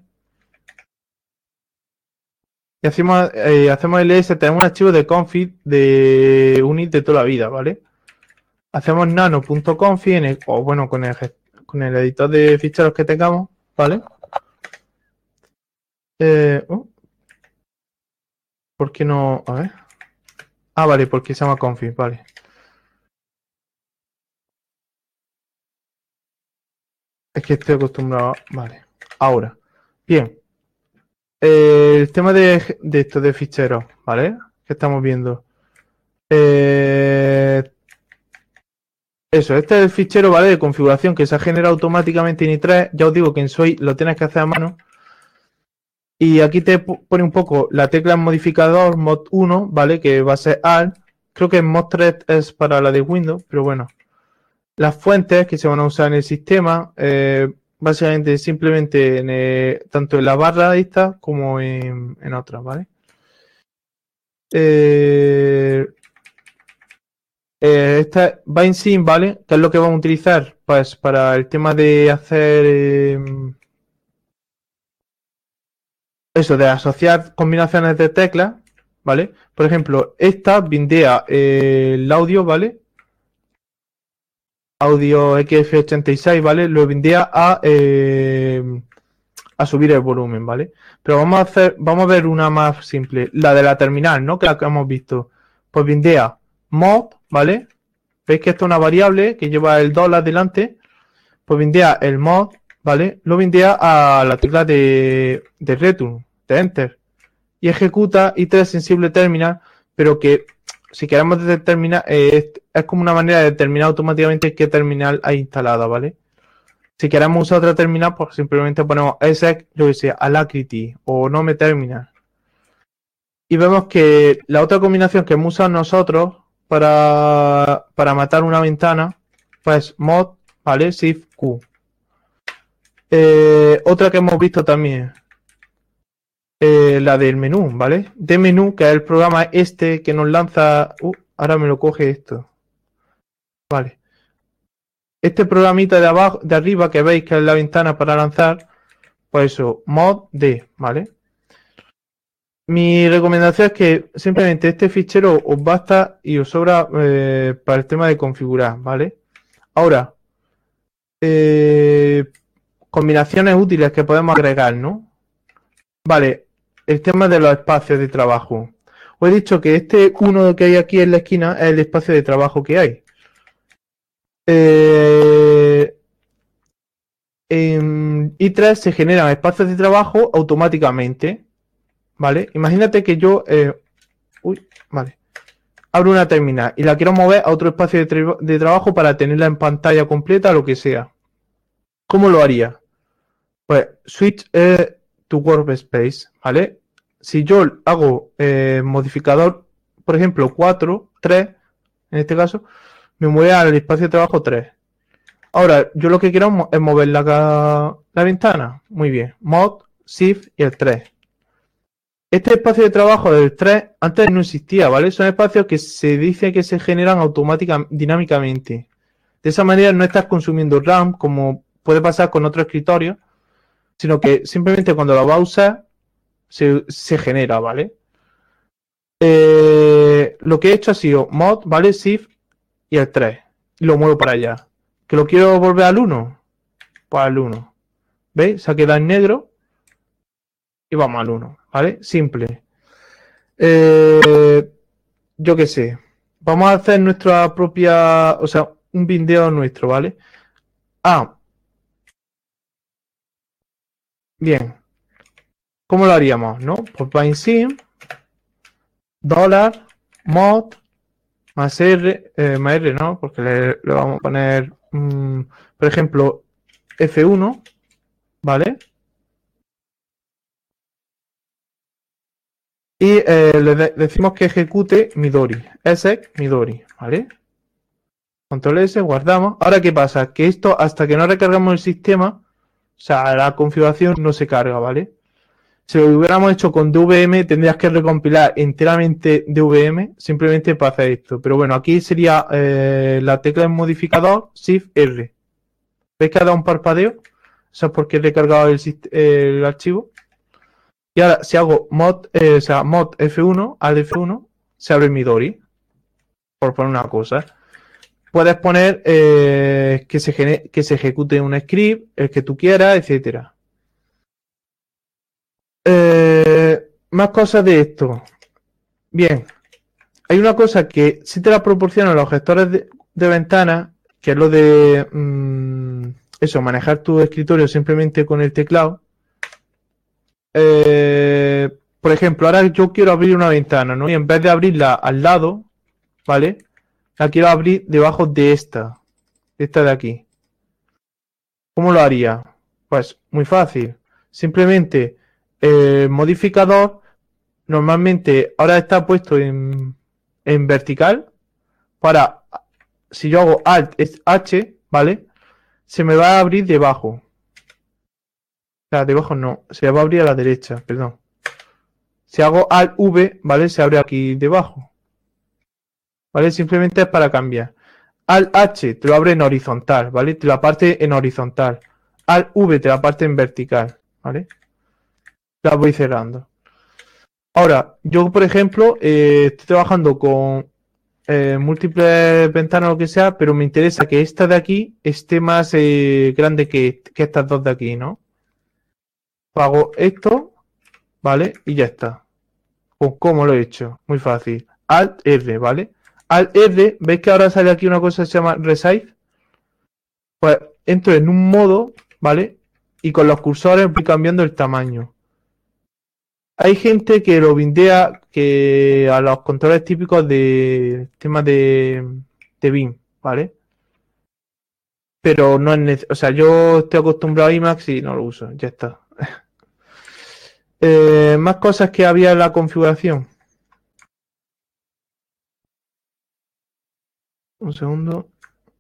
y hacemos, eh, hacemos ls, tenemos un archivo de config de unit de toda la vida, ¿vale? Hacemos nano.config en el, o bueno, con el, con el editor de ficheros que tengamos, ¿vale? Eh, oh, ¿por qué no? A ver. Ah, vale, porque se llama config, vale. Es que estoy acostumbrado. Vale. Ahora. Bien. Eh, el tema de, de esto de ficheros, ¿vale? Que estamos viendo. Eh, eso, este es el fichero, ¿vale? De configuración que se ha generado automáticamente en i tres. Ya os digo que en Soy lo tienes que hacer a mano. Y aquí te pone un poco la tecla modificador mod uno, ¿vale? Que va a ser Alt. Creo que mod tres es para la de Windows, pero bueno. Las fuentes que se van a usar en el sistema, eh, básicamente simplemente en, eh, tanto en la barra esta como en, en otras, ¿vale? Eh, eh, esta BindSync, ¿vale? Que es lo que vamos a utilizar pues para el tema de hacer eh, eso, de asociar combinaciones de teclas, ¿vale? Por ejemplo, esta bindea eh, el audio, ¿vale? Audio X F ochenta y seis, ¿vale? Lo bindea a eh, a subir el volumen, ¿vale? Pero vamos a hacer, vamos a ver una más simple, la de la terminal, ¿no? Que la que hemos visto. Pues bindea mod, ¿vale? ¿Veis que esto es una variable que lleva el dólar delante? Pues bindea el mod, ¿vale? Lo bindea a la tecla de, de return, de enter. Y ejecuta i tres sensible terminal, pero que si queremos determinar, eh, es, es como una manera de determinar automáticamente qué terminal hay instalada, ¿vale? Si queremos usar otra terminal, pues simplemente ponemos exec, yo que sé, alacrity o nome terminal. Y vemos que la otra combinación que hemos usado nosotros para, para matar una ventana, pues mod, ¿vale? Shift Q. Eh, otra que hemos visto también, eh, la del menú, ¿vale? De menú, que es el programa este que nos lanza... Uh, ahora me lo coge esto. Vale. Este programita de abajo, de arriba, que veis que es la ventana para lanzar, pues eso, mod D, ¿vale? Mi recomendación es que simplemente este fichero os basta y os sobra eh, para el tema de configurar, ¿vale? Ahora, eh, combinaciones útiles que podemos agregar, ¿no? Vale, el tema de los espacios de trabajo. Os he dicho que este uno que hay aquí en la esquina es el espacio de trabajo que hay. Eh, en i tres se generan espacios de trabajo automáticamente, ¿vale? Imagínate que yo... Eh, uy, vale. Abro una terminal y la quiero mover a otro espacio de, tra de trabajo para tenerla en pantalla completa, lo que sea. ¿Cómo lo haría? Pues switch eh, to workspace, ¿vale? Si yo hago eh, modificador, por ejemplo, cuatro, tres, en este caso, me mueve al espacio de trabajo tres. Ahora, yo lo que quiero es mover la, la ventana. Muy bien. Mod, Shift y el tres. Este espacio de trabajo del tres antes no existía, ¿vale? Son espacios que se dice que se generan automáticamente, dinámicamente. De esa manera no estás consumiendo RAM como puede pasar con otro escritorio, sino que simplemente cuando lo vas a usar se, se genera, ¿vale? Eh, lo que he hecho ha sido mod, ¿vale? Shift y el tres. Y lo muevo para allá. ¿Que lo quiero volver al uno? Pues al uno. ¿Veis? Se ha quedado en negro. Y vamos al uno, ¿vale? Simple. Eh, yo qué sé. Vamos a hacer nuestra propia... O sea, un bindeo nuestro, ¿vale? Ah. Bien. ¿Cómo lo haríamos, no? Pues bind sim, dólar, mod, más R, eh, más R, ¿no? Porque le, le vamos a poner, mmm, por ejemplo, F uno, ¿vale? Y eh, le de decimos que ejecute Midori, exec Midori, ¿vale? Control S, guardamos. Ahora, ¿qué pasa? Que esto, hasta que no recargamos el sistema, o sea, la configuración no se carga, ¿vale? Si lo hubiéramos hecho con D V M, tendrías que recompilar enteramente D V M simplemente para hacer esto. Pero bueno, aquí sería eh, la tecla en modificador, Shift R. ¿Veis que ha dado un parpadeo? Eso es porque he recargado el, el archivo. Y ahora, si hago mod, eh, o sea, mod F uno, al F uno, se abre Midori. Por poner una cosa. Puedes poner eh, que, se gene, que se ejecute un script, el que tú quieras, etcétera. Eh, más cosas de esto. Bien, hay una cosa que sí te la proporcionan los gestores de, de ventanas, que es lo de mmm, eso, manejar tu escritorio simplemente con el teclado. Eh, por ejemplo, ahora yo quiero abrir una ventana, ¿no? Y en vez de abrirla al lado, ¿vale? La quiero abrir debajo de esta, de esta de aquí. ¿Cómo lo haría? Pues muy fácil. Simplemente el modificador normalmente ahora está puesto en, en vertical. Para, si yo hago Alt H, ¿vale? Se me va a abrir debajo. O sea, debajo no, se va a abrir a la derecha, perdón. Si hago Alt V, ¿vale? Se abre aquí debajo. ¿Vale? Simplemente es para cambiar. Alt H te lo abre en horizontal, ¿vale? Te lo parte en horizontal. Alt V te la parte en vertical, ¿vale? La voy cerrando. Ahora, yo por ejemplo, eh, estoy trabajando con eh, múltiples ventanas o lo que sea, pero me interesa que esta de aquí esté más eh, grande que, que estas dos de aquí, ¿no? Hago esto, ¿vale? Y ya está. Pues, ¿cómo lo he hecho? Muy fácil. Alt R, ¿vale? Alt R, ¿veis que ahora sale aquí una cosa que se llama Resize? Pues entro en un modo, ¿vale? Y con los cursores voy cambiando el tamaño. Hay gente que lo bindea que a los controles típicos de temas de, de Vim, ¿vale? Pero no es necesario. O sea, yo estoy acostumbrado a Emacs y no lo uso, ya está. eh, más cosas que había en la configuración. Un segundo.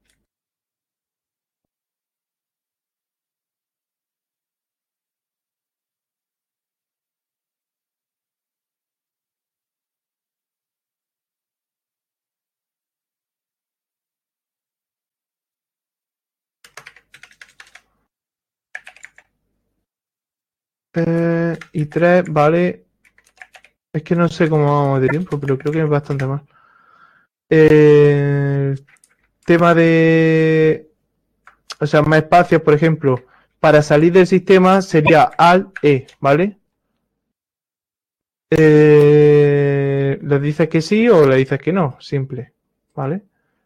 Eh, y tres, vale. Es que no sé cómo vamos de tiempo, pero creo que es bastante más. Eh, tema de... O sea, más espacios, por ejemplo. Para salir del sistema sería Alt-E, ¿vale? Eh, ¿le dices que sí o le dices que no? Simple, ¿vale?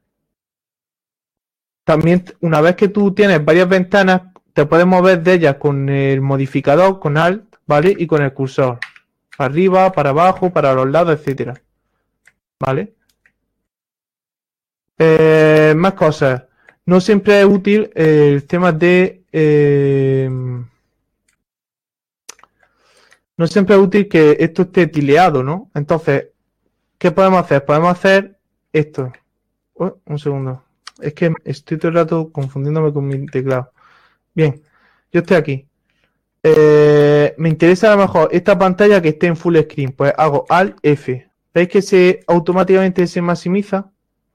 También, una vez que tú tienes varias ventanas, te puedes mover de ellas con el modificador, con Alt, ¿vale? Y con el cursor. Para arriba, para abajo, para los lados, etcétera. ¿Vale? Eh, más cosas. No siempre es útil el tema de... Eh, no siempre es útil que esto esté tileado, ¿no? Entonces, ¿qué podemos hacer? Podemos hacer esto. Oh, un segundo. Es que estoy todo el rato confundiéndome con mi teclado. Bien, yo estoy aquí. Eh, me interesa a lo mejor esta pantalla que esté en full screen. Pues hago Alt F. ¿Veis que se automáticamente se maximiza?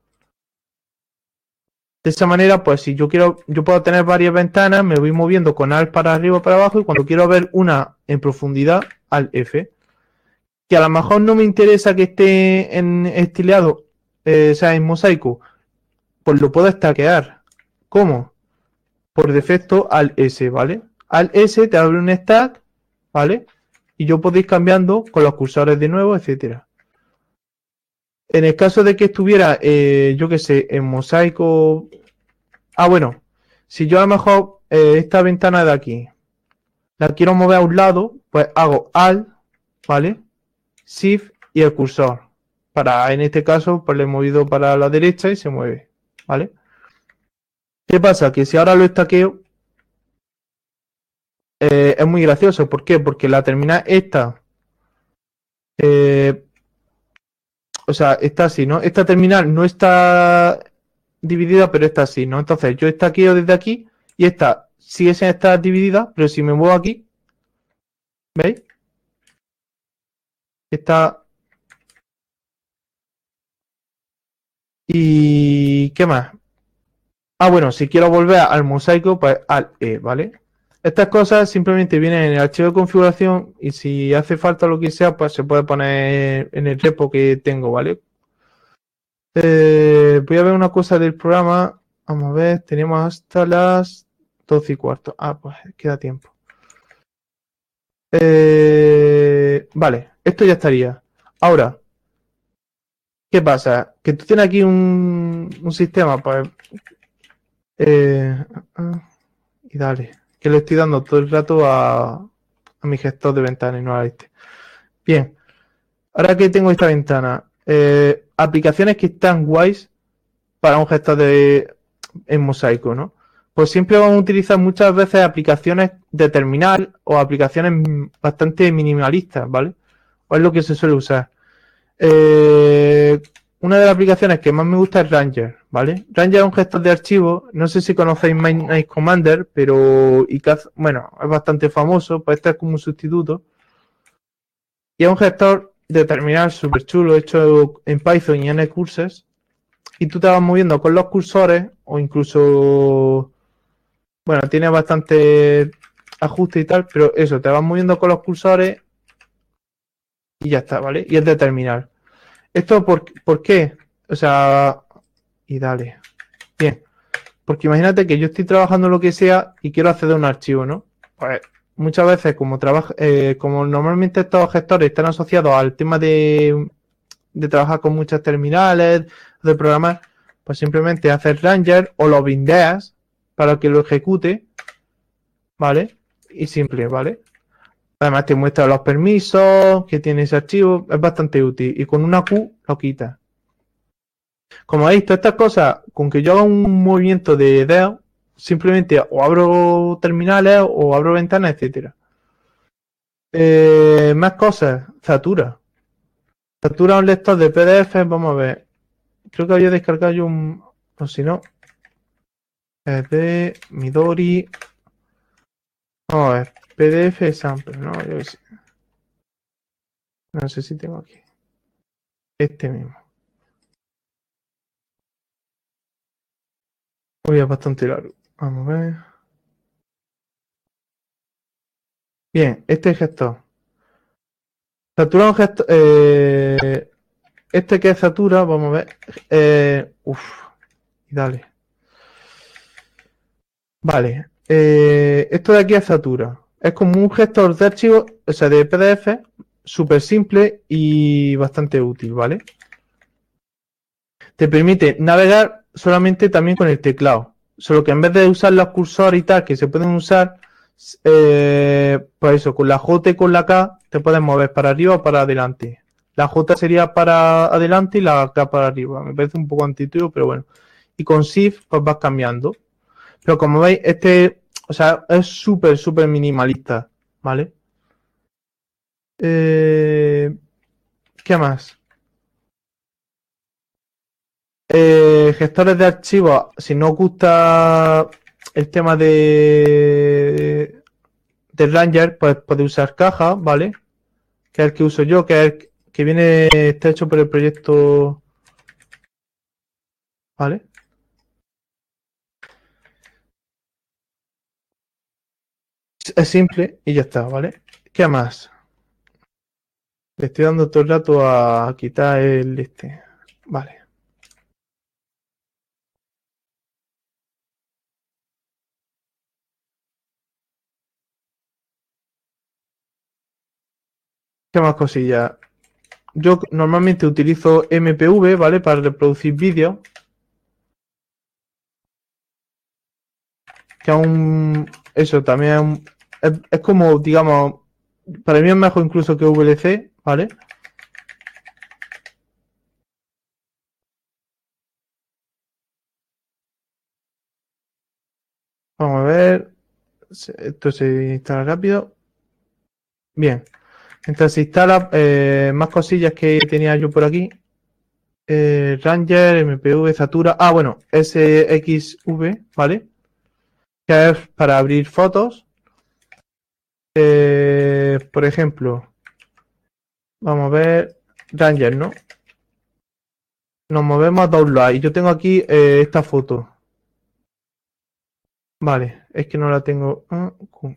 De esa manera, pues si yo quiero, yo puedo tener varias ventanas, me voy moviendo con Alt para arriba o para abajo y cuando quiero ver una en profundidad, Alt F. Que a lo mejor no me interesa que esté en estileado, eh, o sea, en mosaico, pues lo puedo stackear. ¿Cómo? Por defecto Alt S, ¿vale? Alt S te abre un stack, ¿vale? Y yo puedo ir cambiando con los cursores de nuevo, etcétera. En el caso de que estuviera, eh, yo qué sé, en mosaico. Ah, bueno, si yo a lo mejor eh, esta ventana de aquí la quiero mover a un lado, pues hago Alt, ¿vale? Shift y el cursor. Para, en este caso, pues le he movido para la derecha y se mueve, ¿vale? ¿Qué pasa? Que si ahora lo estaqueo, eh, es muy gracioso. ¿Por qué? Porque la terminal esta, eh, o sea, está así, ¿no? Esta terminal no está dividida, pero está así, ¿no? Entonces yo estaqueo desde aquí y esta sigue sin estar dividida, pero si me muevo aquí, ¿veis? Está... ¿Y qué más? Ah, bueno, si quiero volver al mosaico, pues al E, ¿vale? Estas cosas simplemente vienen en el archivo de configuración y si hace falta lo que sea, pues se puede poner en el repo que tengo, ¿vale? Eh, voy a ver una cosa del programa. Vamos a ver, tenemos hasta las doce y cuarto. Ah, pues queda tiempo. Eh, vale, esto ya estaría. Ahora, ¿qué pasa? Que tú tienes aquí un, un sistema, pues... Eh, y dale, que le estoy dando todo el rato a, a mi gestor de ventanas y no a este. Bien, ahora que tengo esta ventana, eh, aplicaciones que están guays para un gestor de en mosaico, ¿no? Pues siempre vamos a utilizar muchas veces aplicaciones de terminal o aplicaciones bastante minimalistas, ¿vale? O es lo que se suele usar. Eh, una de las aplicaciones que más me gusta es Ranger, ¿vale? Ranger es un gestor de archivos, no sé si conocéis Midnight Commander, pero I C A Z, bueno, es bastante famoso, pues este es como un sustituto. Y es un gestor de terminal súper chulo, hecho en Python y en Curses. Y tú te vas moviendo con los cursores, o incluso, bueno, tiene bastante ajuste y tal, pero eso, te vas moviendo con los cursores y ya está, ¿vale? Y es de terminal. ¿Esto por, por qué? O sea, y dale. Bien. Porque imagínate que yo estoy trabajando lo que sea y quiero acceder a un archivo, ¿no? Pues muchas veces como trabaja, eh, como normalmente estos gestores están asociados al tema de, de trabajar con muchas terminales, de programar, pues simplemente haces Ranger o lo bindeas para que lo ejecute, ¿vale? Y simple, ¿vale? Además te muestra los permisos que tiene ese archivo, es bastante útil. Y con una Q lo quita. Como veis, todas estas cosas, con que yo haga un movimiento de dedo, simplemente o abro terminales o abro ventanas, etcétera. Eh, más cosas, Zatura. Zatura un lector de P D F, vamos a ver. Creo que había descargado yo un. O si no. Es de Midori. Vamos a ver. P D F sample, ¿no? Yo sé. No sé si tengo aquí. Este mismo. Hoy es bastante largo. Vamos a ver. Bien, este gestor. Zatura es un gestor. Eh, este que es Zatura, vamos a ver. Eh, uf. Y dale. Vale. Eh, esto de aquí es Zatura. Es como un gestor de archivos, o sea, de P D F, súper simple y bastante útil, ¿vale? Te permite navegar solamente también con el teclado. Solo que en vez de usar los cursores y tal, que se pueden usar, eh, pues eso, con la J y con la K te puedes mover para arriba o para adelante. La J sería para adelante y la K para arriba. Me parece un poco antiguo, pero bueno. Y con Shift pues vas cambiando. Pero como veis, este, o sea, es súper, súper minimalista, ¿vale? Eh, ¿Qué más? Eh, gestores de archivos, si no os gusta el tema de, de Ranger, pues podéis usar caja, ¿vale? Que es el que uso yo, que es el que viene, está hecho por el proyecto, ¿vale? Es simple y ya está, ¿vale? ¿Qué más? Le estoy dando todo el rato a quitar el este. Vale. ¿Qué más cosillas? Yo normalmente utilizo M P V, ¿vale? Para reproducir vídeos. Que aún, eso también es, un- es, es como, digamos, para mí es mejor incluso que V L C, ¿vale? Vamos a ver, esto se instala rápido. Bien, entonces se instala eh, más cosillas que tenía yo por aquí. Eh, Ranger, M P V, Zatura. Ah, bueno, S X V, ¿vale? Que es para abrir fotos. Eh, por ejemplo, vamos a ver, Ranger, ¿no? Nos movemos a download y yo tengo aquí eh, esta foto. Vale, es que no la tengo. Ah,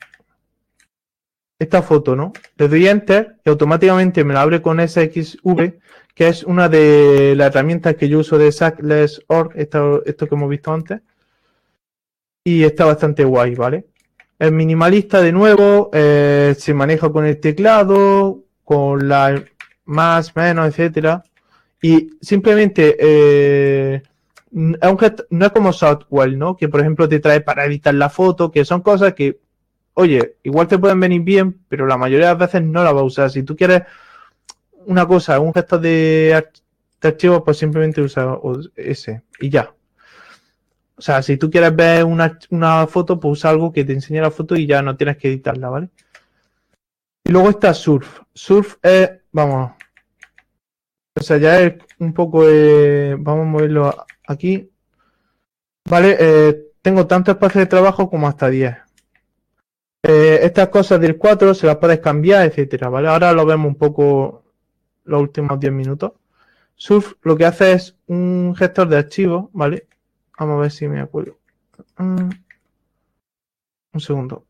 esta foto, ¿no? Le doy Enter y automáticamente me la abre con S X V, que es una de las herramientas que yo uso de Sackless punto org, esto, esto que hemos visto antes. Y está bastante guay, ¿vale? Es minimalista de nuevo, eh, se maneja con el teclado, con la más, menos, etcétera. Y simplemente eh, es un gesto- no es como software, ¿no? Que por ejemplo te trae para editar la foto, que son cosas que, oye, igual te pueden venir bien, pero la mayoría de las veces no la vas a usar. Si tú quieres una cosa, un gesto de, arch- de archivo, pues simplemente usa ese y ya. O sea, si tú quieres ver una, una foto, pues usa algo que te enseñe la foto y ya no tienes que editarla, ¿vale? Y luego está Surf. Surf es, vamos, o sea, ya es un poco, eh, vamos a moverlo aquí. Vale, eh, tengo tanto espacio de trabajo como hasta diez. Eh, estas cosas del cuatro se las puedes cambiar, etcétera, ¿vale? Ahora lo vemos un poco los últimos diez minutos. Surf lo que hace es un gestor de archivos, ¿vale? Vamos a ver si me acuerdo. Mm, un segundo.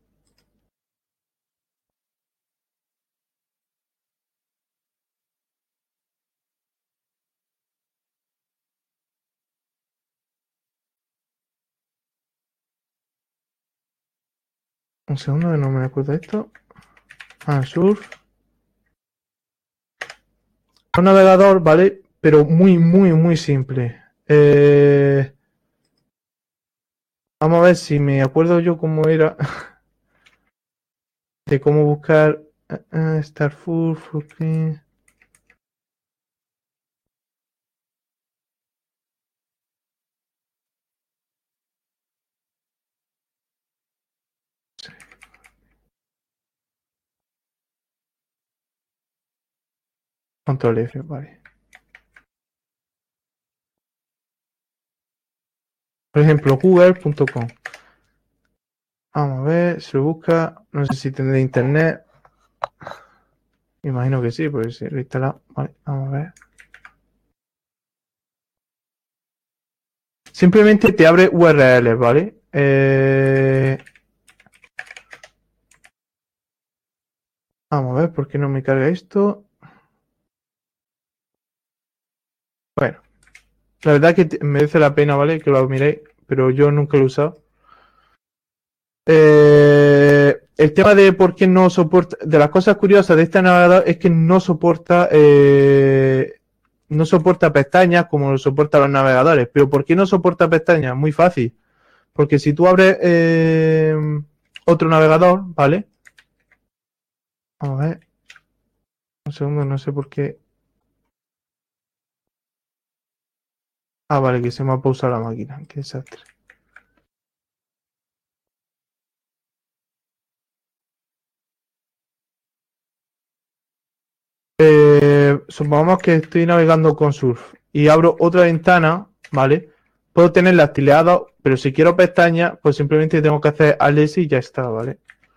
Un segundo que no me acuerdo de esto. Ah, Surf. Un navegador, ¿vale? Pero muy, muy, muy simple. Eh, vamos a ver si me acuerdo yo cómo era. De cómo buscar uh, uh, Starful, Fullscreen. Control F, vale. Por ejemplo, google punto com. Vamos a ver, se lo busca. No sé si tendré internet. Me imagino que sí, porque se lo he instalado. Vale, vamos a ver. Simplemente te abre U R L, ¿vale? Eh... Vamos a ver por qué no me carga esto. Bueno, la verdad que merece la pena, ¿vale? Que lo miréis, pero yo nunca lo he usado. Eh, el tema de por qué no soporta, de las cosas curiosas de este navegador es que no soporta, eh, no soporta pestañas como lo soportan los navegadores. Pero ¿por qué no soporta pestañas? Muy fácil. Porque si tú abres eh, otro navegador, ¿vale? Vamos a ver. Un segundo, no sé por qué. Ah, vale, que se me ha pausado la máquina. Qué desastre. Eh, supongamos que estoy navegando con Surf y abro otra ventana, ¿vale? Puedo tenerlas tileadas, pero si quiero pestañas, pues simplemente tengo que hacer Alex y ya está, ¿vale?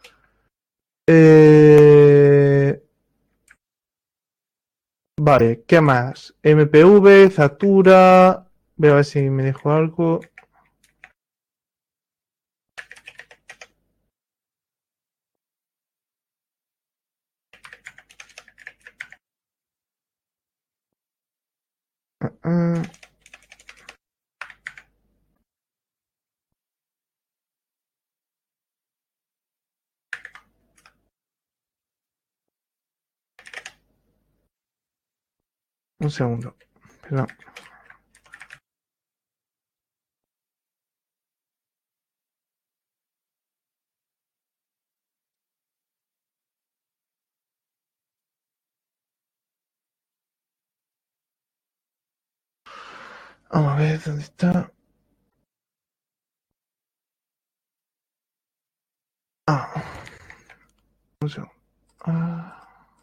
Eh... Vale, ¿qué más? M P V, Zatura. Voy a ver si me dejo algo. Uh -uh. Un segundo. Perdón. Vamos a ver dónde está. Ah. Un segundo. Ah.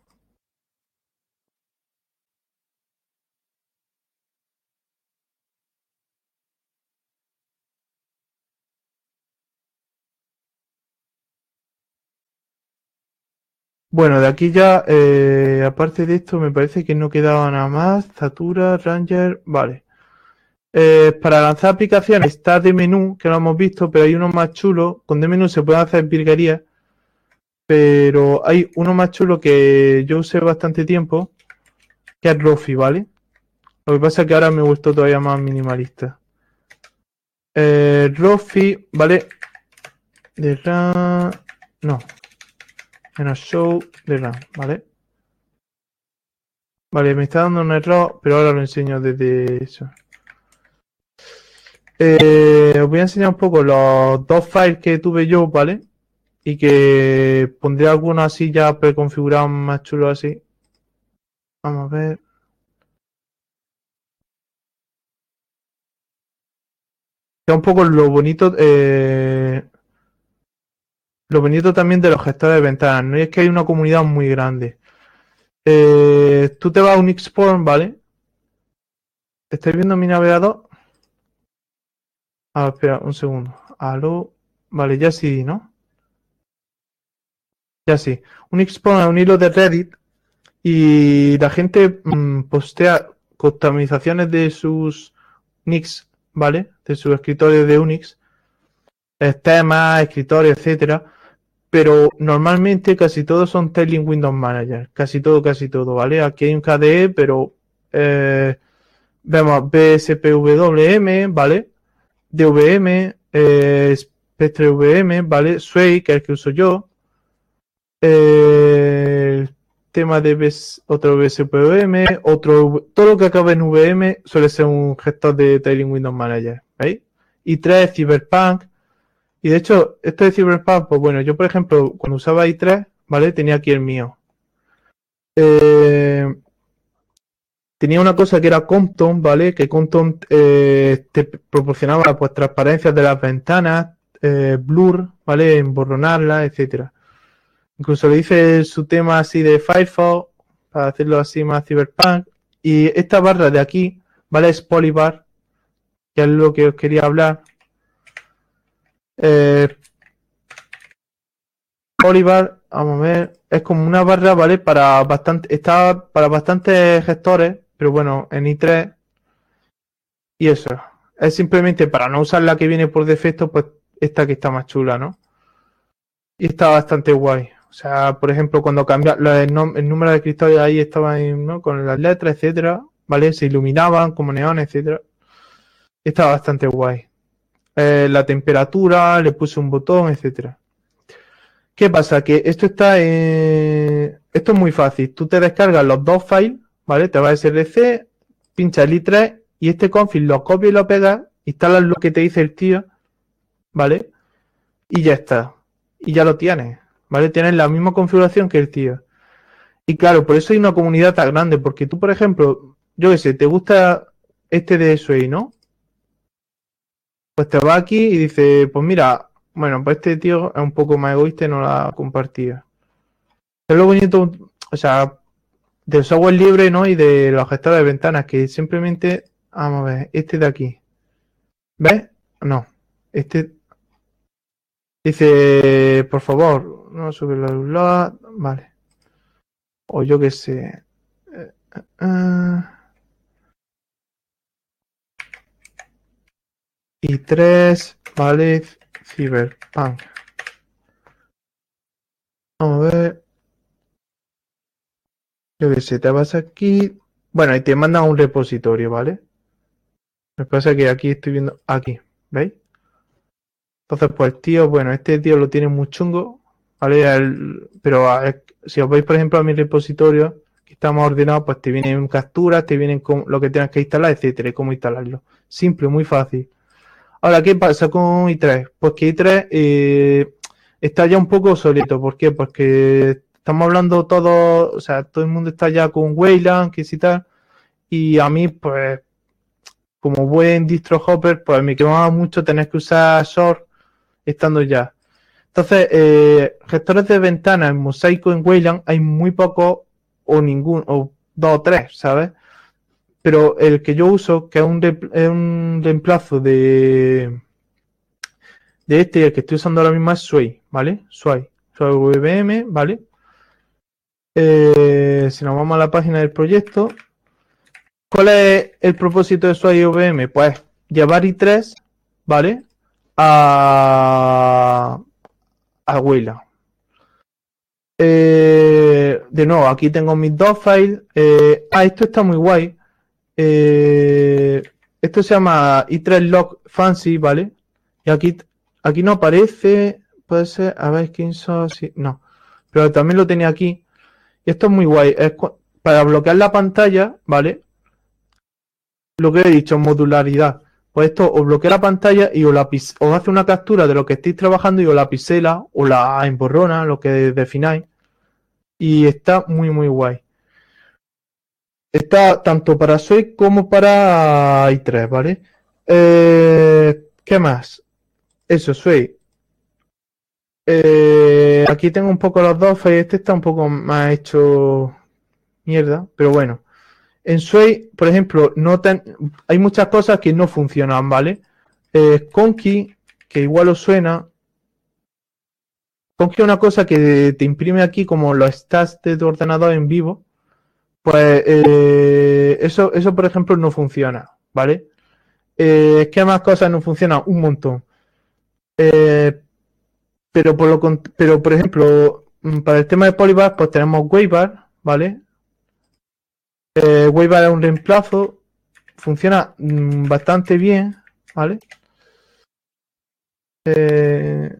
Bueno, de aquí ya, eh, aparte de esto, me parece que no quedaba nada más. Zatura, Ranger, vale. Eh, para lanzar aplicaciones está de menú, que lo hemos visto, pero hay uno más chulo. Con de menú se pueden hacer virguerías, pero hay uno más chulo que yo usé bastante tiempo, que es Rofi, ¿vale? Lo que pasa es que ahora me he vuelto todavía más minimalista. Eh, Rofi, ¿vale? De RAM... No. Menos show de RAM, ¿vale? Vale, me está dando un error, pero ahora lo enseño desde eso. Eh, os voy a enseñar un poco los dos files que tuve yo, ¿vale? Y que pondré algunos así ya preconfigurados más chulos así. Vamos a ver. Es un poco lo bonito, eh, lo bonito también de los gestores de ventanas, ¿no? Y es que hay una comunidad muy grande. Eh, tú te vas a un Xporn, ¿vale? ¿Estáis viendo mi navegador? Ah, espera, un segundo. Aló. Vale, ya sí, ¿no? Ya sí. Un Xporn es un hilo de Reddit y la gente mmm, postea customizaciones de sus nicks, ¿vale? De sus escritorios de Unix, temas, escritorios, etcétera. Pero normalmente casi todos son Tailing Windows Manager. Casi todo, casi todo, ¿vale? Aquí hay un K D E, pero eh, vemos B S P W M, ¿vale? D V M, eh, Spectre V M, ¿vale? Sway, que es el que uso yo. Eh, el tema de V S, otro V S P V M, otro, todo lo que acabe en V M suele ser un gestor de Tiling Windows Manager, ¿veis? i tres, Cyberpunk. Y de hecho, esto de Cyberpunk, pues bueno, yo por ejemplo, cuando usaba i tres, ¿vale? Tenía aquí el mío. Eh, tenía una cosa que era Compton, ¿vale? Que Compton eh, te proporcionaba pues transparencias de las ventanas, eh, blur, ¿vale? Emborronarlas, etcétera. Incluso le hice su tema así de Firefox, para hacerlo así más Cyberpunk. Y esta barra de aquí, ¿vale? Es Polybar, que es lo que os quería hablar. Eh, Polybar, vamos a ver, es como una barra, ¿vale? Para bastante, está para bastantes gestores, pero bueno, en i tres. Y eso, es simplemente para no usar la que viene por defecto, pues esta que está más chula, ¿no? Y está bastante guay. O sea, por ejemplo, cuando cambia el, el número de cristales ahí estaban, ¿no? Con las letras, etcétera, ¿vale? Se iluminaban como neones, etcétera. Estaba bastante guay. Eh, la temperatura, le puse un botón, etcétera. ¿Qué pasa? Que esto está en... Esto es muy fácil. Tú te descargas los dos files, ¿vale? Te vas a S R C, pincha el i tres y este config lo copias y lo pegas, instalas lo que te dice el tío, ¿vale? Y ya está. Y ya lo tienes, ¿vale? Tienes la misma configuración que el tío. Y claro, por eso hay una comunidad tan grande, porque tú, por ejemplo, yo qué sé, te gusta este de Sway, ¿no? Pues te vas aquí y dices, pues mira, bueno, pues este tío es un poco más egoísta y no la ha compartido. Es lo bonito, o sea, del software libre, ¿no? Y de los gestores de ventanas, que simplemente, vamos a ver, este de aquí. ¿Ves? No. Este dice, por favor, no sube la luz, vale. O yo qué sé. Eh, eh, i tres, vale, Cyberpunk. Vamos a ver. Yo qué sé, te vas aquí. Bueno, y te mandan a un repositorio, ¿vale? Lo que pasa es que aquí estoy viendo. Aquí, ¿veis? Entonces, pues el tío, bueno, este tío lo tiene muy chungo, ¿vale? El, pero a, si os veis, por ejemplo, a mi repositorio, que estamos ordenados, pues te vienen capturas, te vienen con lo que tienes que instalar, etcétera, y cómo instalarlo. Simple, muy fácil. Ahora, ¿qué pasa con i tres? Pues que i tres eh, está ya un poco obsoleto. ¿Por qué? Porque estamos hablando todo, o sea, todo el mundo está ya con Wayland, que sí tal, y a mí, pues, como buen distro hopper, pues me quemaba mucho tener que usar Short estando ya. Entonces, eh, gestores de ventanas en Mosaico en Wayland hay muy pocos o ningún, o dos o tres, ¿sabes? Pero el que yo uso, que es un, es un reemplazo de de este, el que estoy usando ahora mismo es Sway, ¿vale? Sway, Sway V M, ¿vale? Eh, si nos vamos a la página del proyecto, ¿cuál es el propósito de Sway V M? Pues llevar i tres, ¿vale? A, a Wayland. Eh, de nuevo, aquí tengo mis dos files. Eh, ah, esto está muy guay. Eh, esto se llama i tres log fancy, ¿vale? Y aquí, aquí no aparece. Puede ser, a ver, screenshot, sí, no. Pero también lo tenía aquí. Y esto es muy guay. Es para bloquear la pantalla, ¿vale? Lo que he dicho, modularidad. Pues esto os bloquea la pantalla y os, la, os hace una captura de lo que estéis trabajando y os la pisela o la emborrona, lo que defináis. Y está muy, muy guay. Está tanto para Sway como para i tres, ¿vale? Eh, ¿Qué más? Eso, Sway. Eh, aquí tengo un poco los dos, este está un poco más hecho mierda, pero bueno. En Sway, por ejemplo, no ten, hay muchas cosas que no funcionan, ¿vale? Eh, Conky, que igual os suena. Conky es una cosa que te imprime aquí como los stats de tu ordenador en vivo. Pues eh, eso, eso, por ejemplo, no funciona, ¿vale? Eh, ¿Qué más cosas no funcionan? Un montón. Eh, pero, por lo, pero, por ejemplo, para el tema de Polybar, pues tenemos Waybar, ¿vale? Eh, Waybar es un reemplazo, funciona mmm, bastante bien, ¿vale? Eh,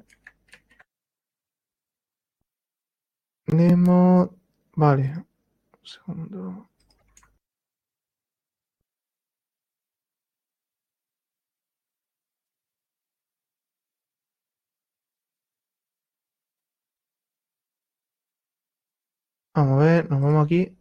Nemo, vale, un segundo. Vamos a ver, nos vamos aquí.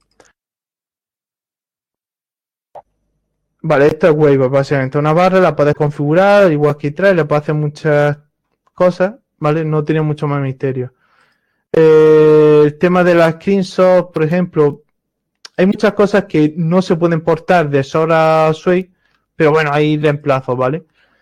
Vale, esto es Wave, básicamente. Una barra la puedes configurar, igual que trae, le puedes hacer muchas cosas, ¿vale? No tiene mucho más misterio. Eh, el tema de las screenshots, por ejemplo, hay muchas cosas que no se pueden portar de Sora a Sway, pero bueno, hay reemplazos, ¿vale?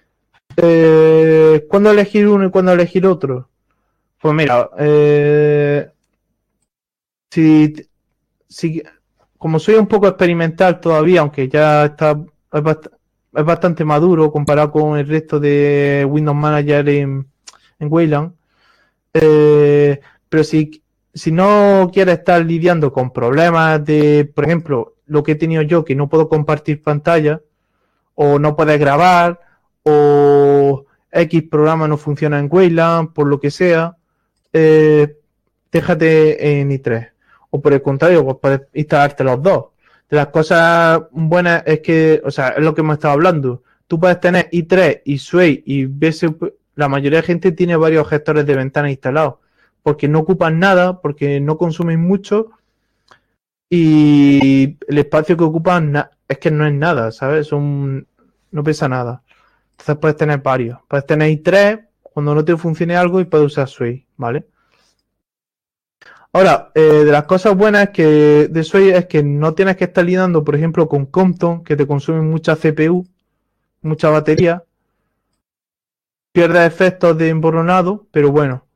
Eh, ¿Cuándo elegir uno y cuándo elegir otro? Pues mira, eh, si, si, como soy un poco experimental todavía, aunque ya está es, bast es bastante maduro comparado con el resto de Windows Manager en, en Wayland, eh, pero si, si no quieres estar lidiando con problemas de, por ejemplo, lo que he tenido yo, que no puedo compartir pantalla, o no puedes grabar, o X programa no funciona en Wayland, por lo que sea, eh, déjate en i tres. O por el contrario, pues puedes instalarte los dos. De las cosas buenas es que, o sea, es lo que hemos estado hablando. Tú puedes tener i tres y Sway y B S P. La mayoría de gente tiene varios gestores de ventana instalados. Porque no ocupan nada, porque no consumen mucho y el espacio que ocupan es que no es nada, ¿sabes? Son, no pesa nada. Entonces puedes tener varios. Puedes tener i tres cuando no te funcione algo y puedes usar Sway, ¿vale? Ahora, eh, de las cosas buenas que de Sway es que no tienes que estar lidiando, por ejemplo, con Compton, que te consume mucha C P U, mucha batería, pierdes efectos de emborronado, pero bueno.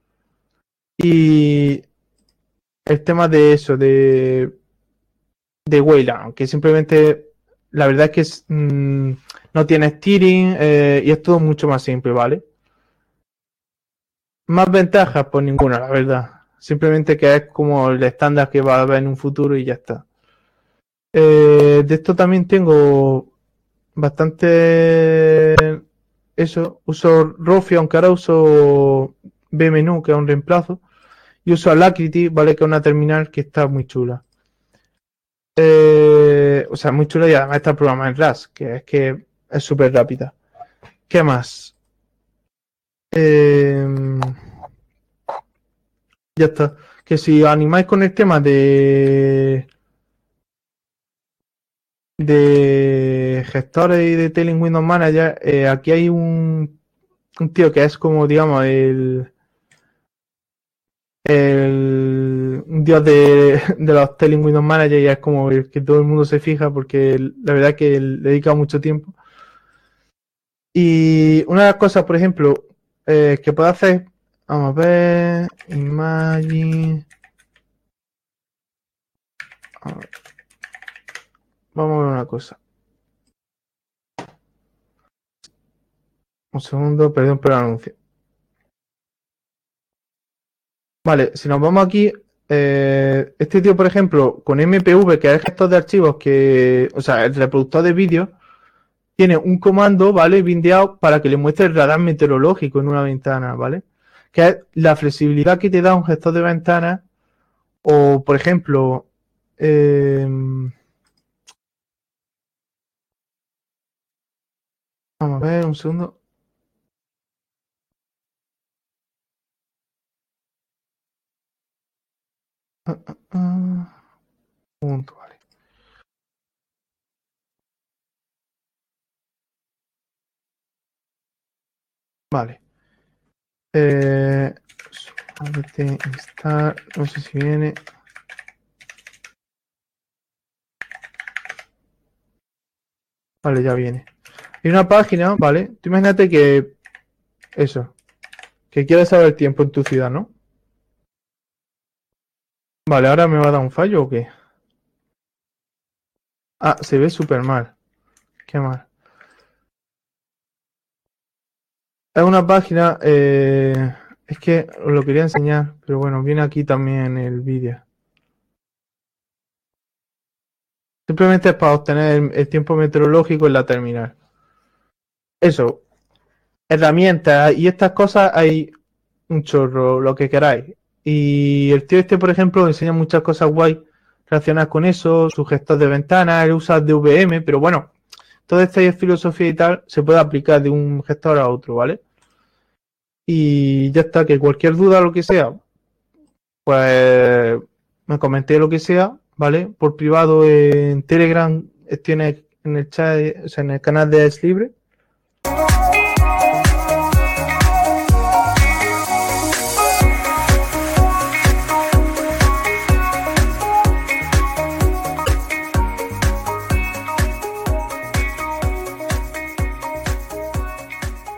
Y el tema de eso, de, de Wayland, que simplemente la verdad es que es, mmm, no tiene steering eh, y es todo mucho más simple, ¿vale? Más ventajas, pues ninguna, la verdad. Simplemente que es como el estándar que va a haber en un futuro y ya está. Eh, de esto también tengo bastante eso. Uso Rofi, aunque ahora uso Bmenú, que es un reemplazo. Y uso Alacrity, ¿vale? Que es una terminal que está muy chula. Eh, o sea, muy chula y además está el programa en Rust, que es que es súper rápida. ¿Qué más? Eh, ya está. Que si os animáis con el tema de de gestores y de Telling Windows Manager, eh, aquí hay un, un tío que es como, digamos, el, el un dios de, de los Telling Windows Manager y es como el que todo el mundo se fija porque la verdad que le dedica mucho tiempo. Y una de las cosas, por ejemplo, eh, que puedo hacer, vamos a ver, Imagine, a ver, vamos a ver una cosa. Un segundo, perdón por el anuncio. Vale, si nos vamos aquí, eh, este tío, por ejemplo, con M P V, que es el gestor de archivos, que, o sea, el reproductor de vídeo, tiene un comando, ¿vale? Bindeado para que le muestre el radar meteorológico en una ventana, ¿vale? Que es la flexibilidad que te da un gestor de ventanas, o, por ejemplo, eh, vamos a ver, un segundo. Ah, ah, ah, punto, vale. Vale. Eh, suavete, install, no sé si viene. Vale, ya viene. Hay una página, ¿vale? Tú imagínate que eso, que quieres saber el tiempo en tu ciudad, ¿no? Vale, ahora me va a dar un fallo o qué. Ah, se ve súper mal. Qué mal. Es una página, eh, es que os lo quería enseñar, pero bueno, viene aquí también el vídeo. Simplemente es para obtener el, el tiempo meteorológico en la terminal. Eso, herramientas y estas cosas hay un chorro, lo que queráis. Y el tío este, por ejemplo, enseña muchas cosas guay relacionadas con eso, su gestor de ventanas, él usa D V M, pero bueno, toda esta filosofía y tal se puede aplicar de un gestor a otro, ¿vale? Y ya está, que cualquier duda, lo que sea, pues me comenté lo que sea, ¿vale? Por privado en Telegram, tienes en el chat, o sea, en el canal de Es Libre,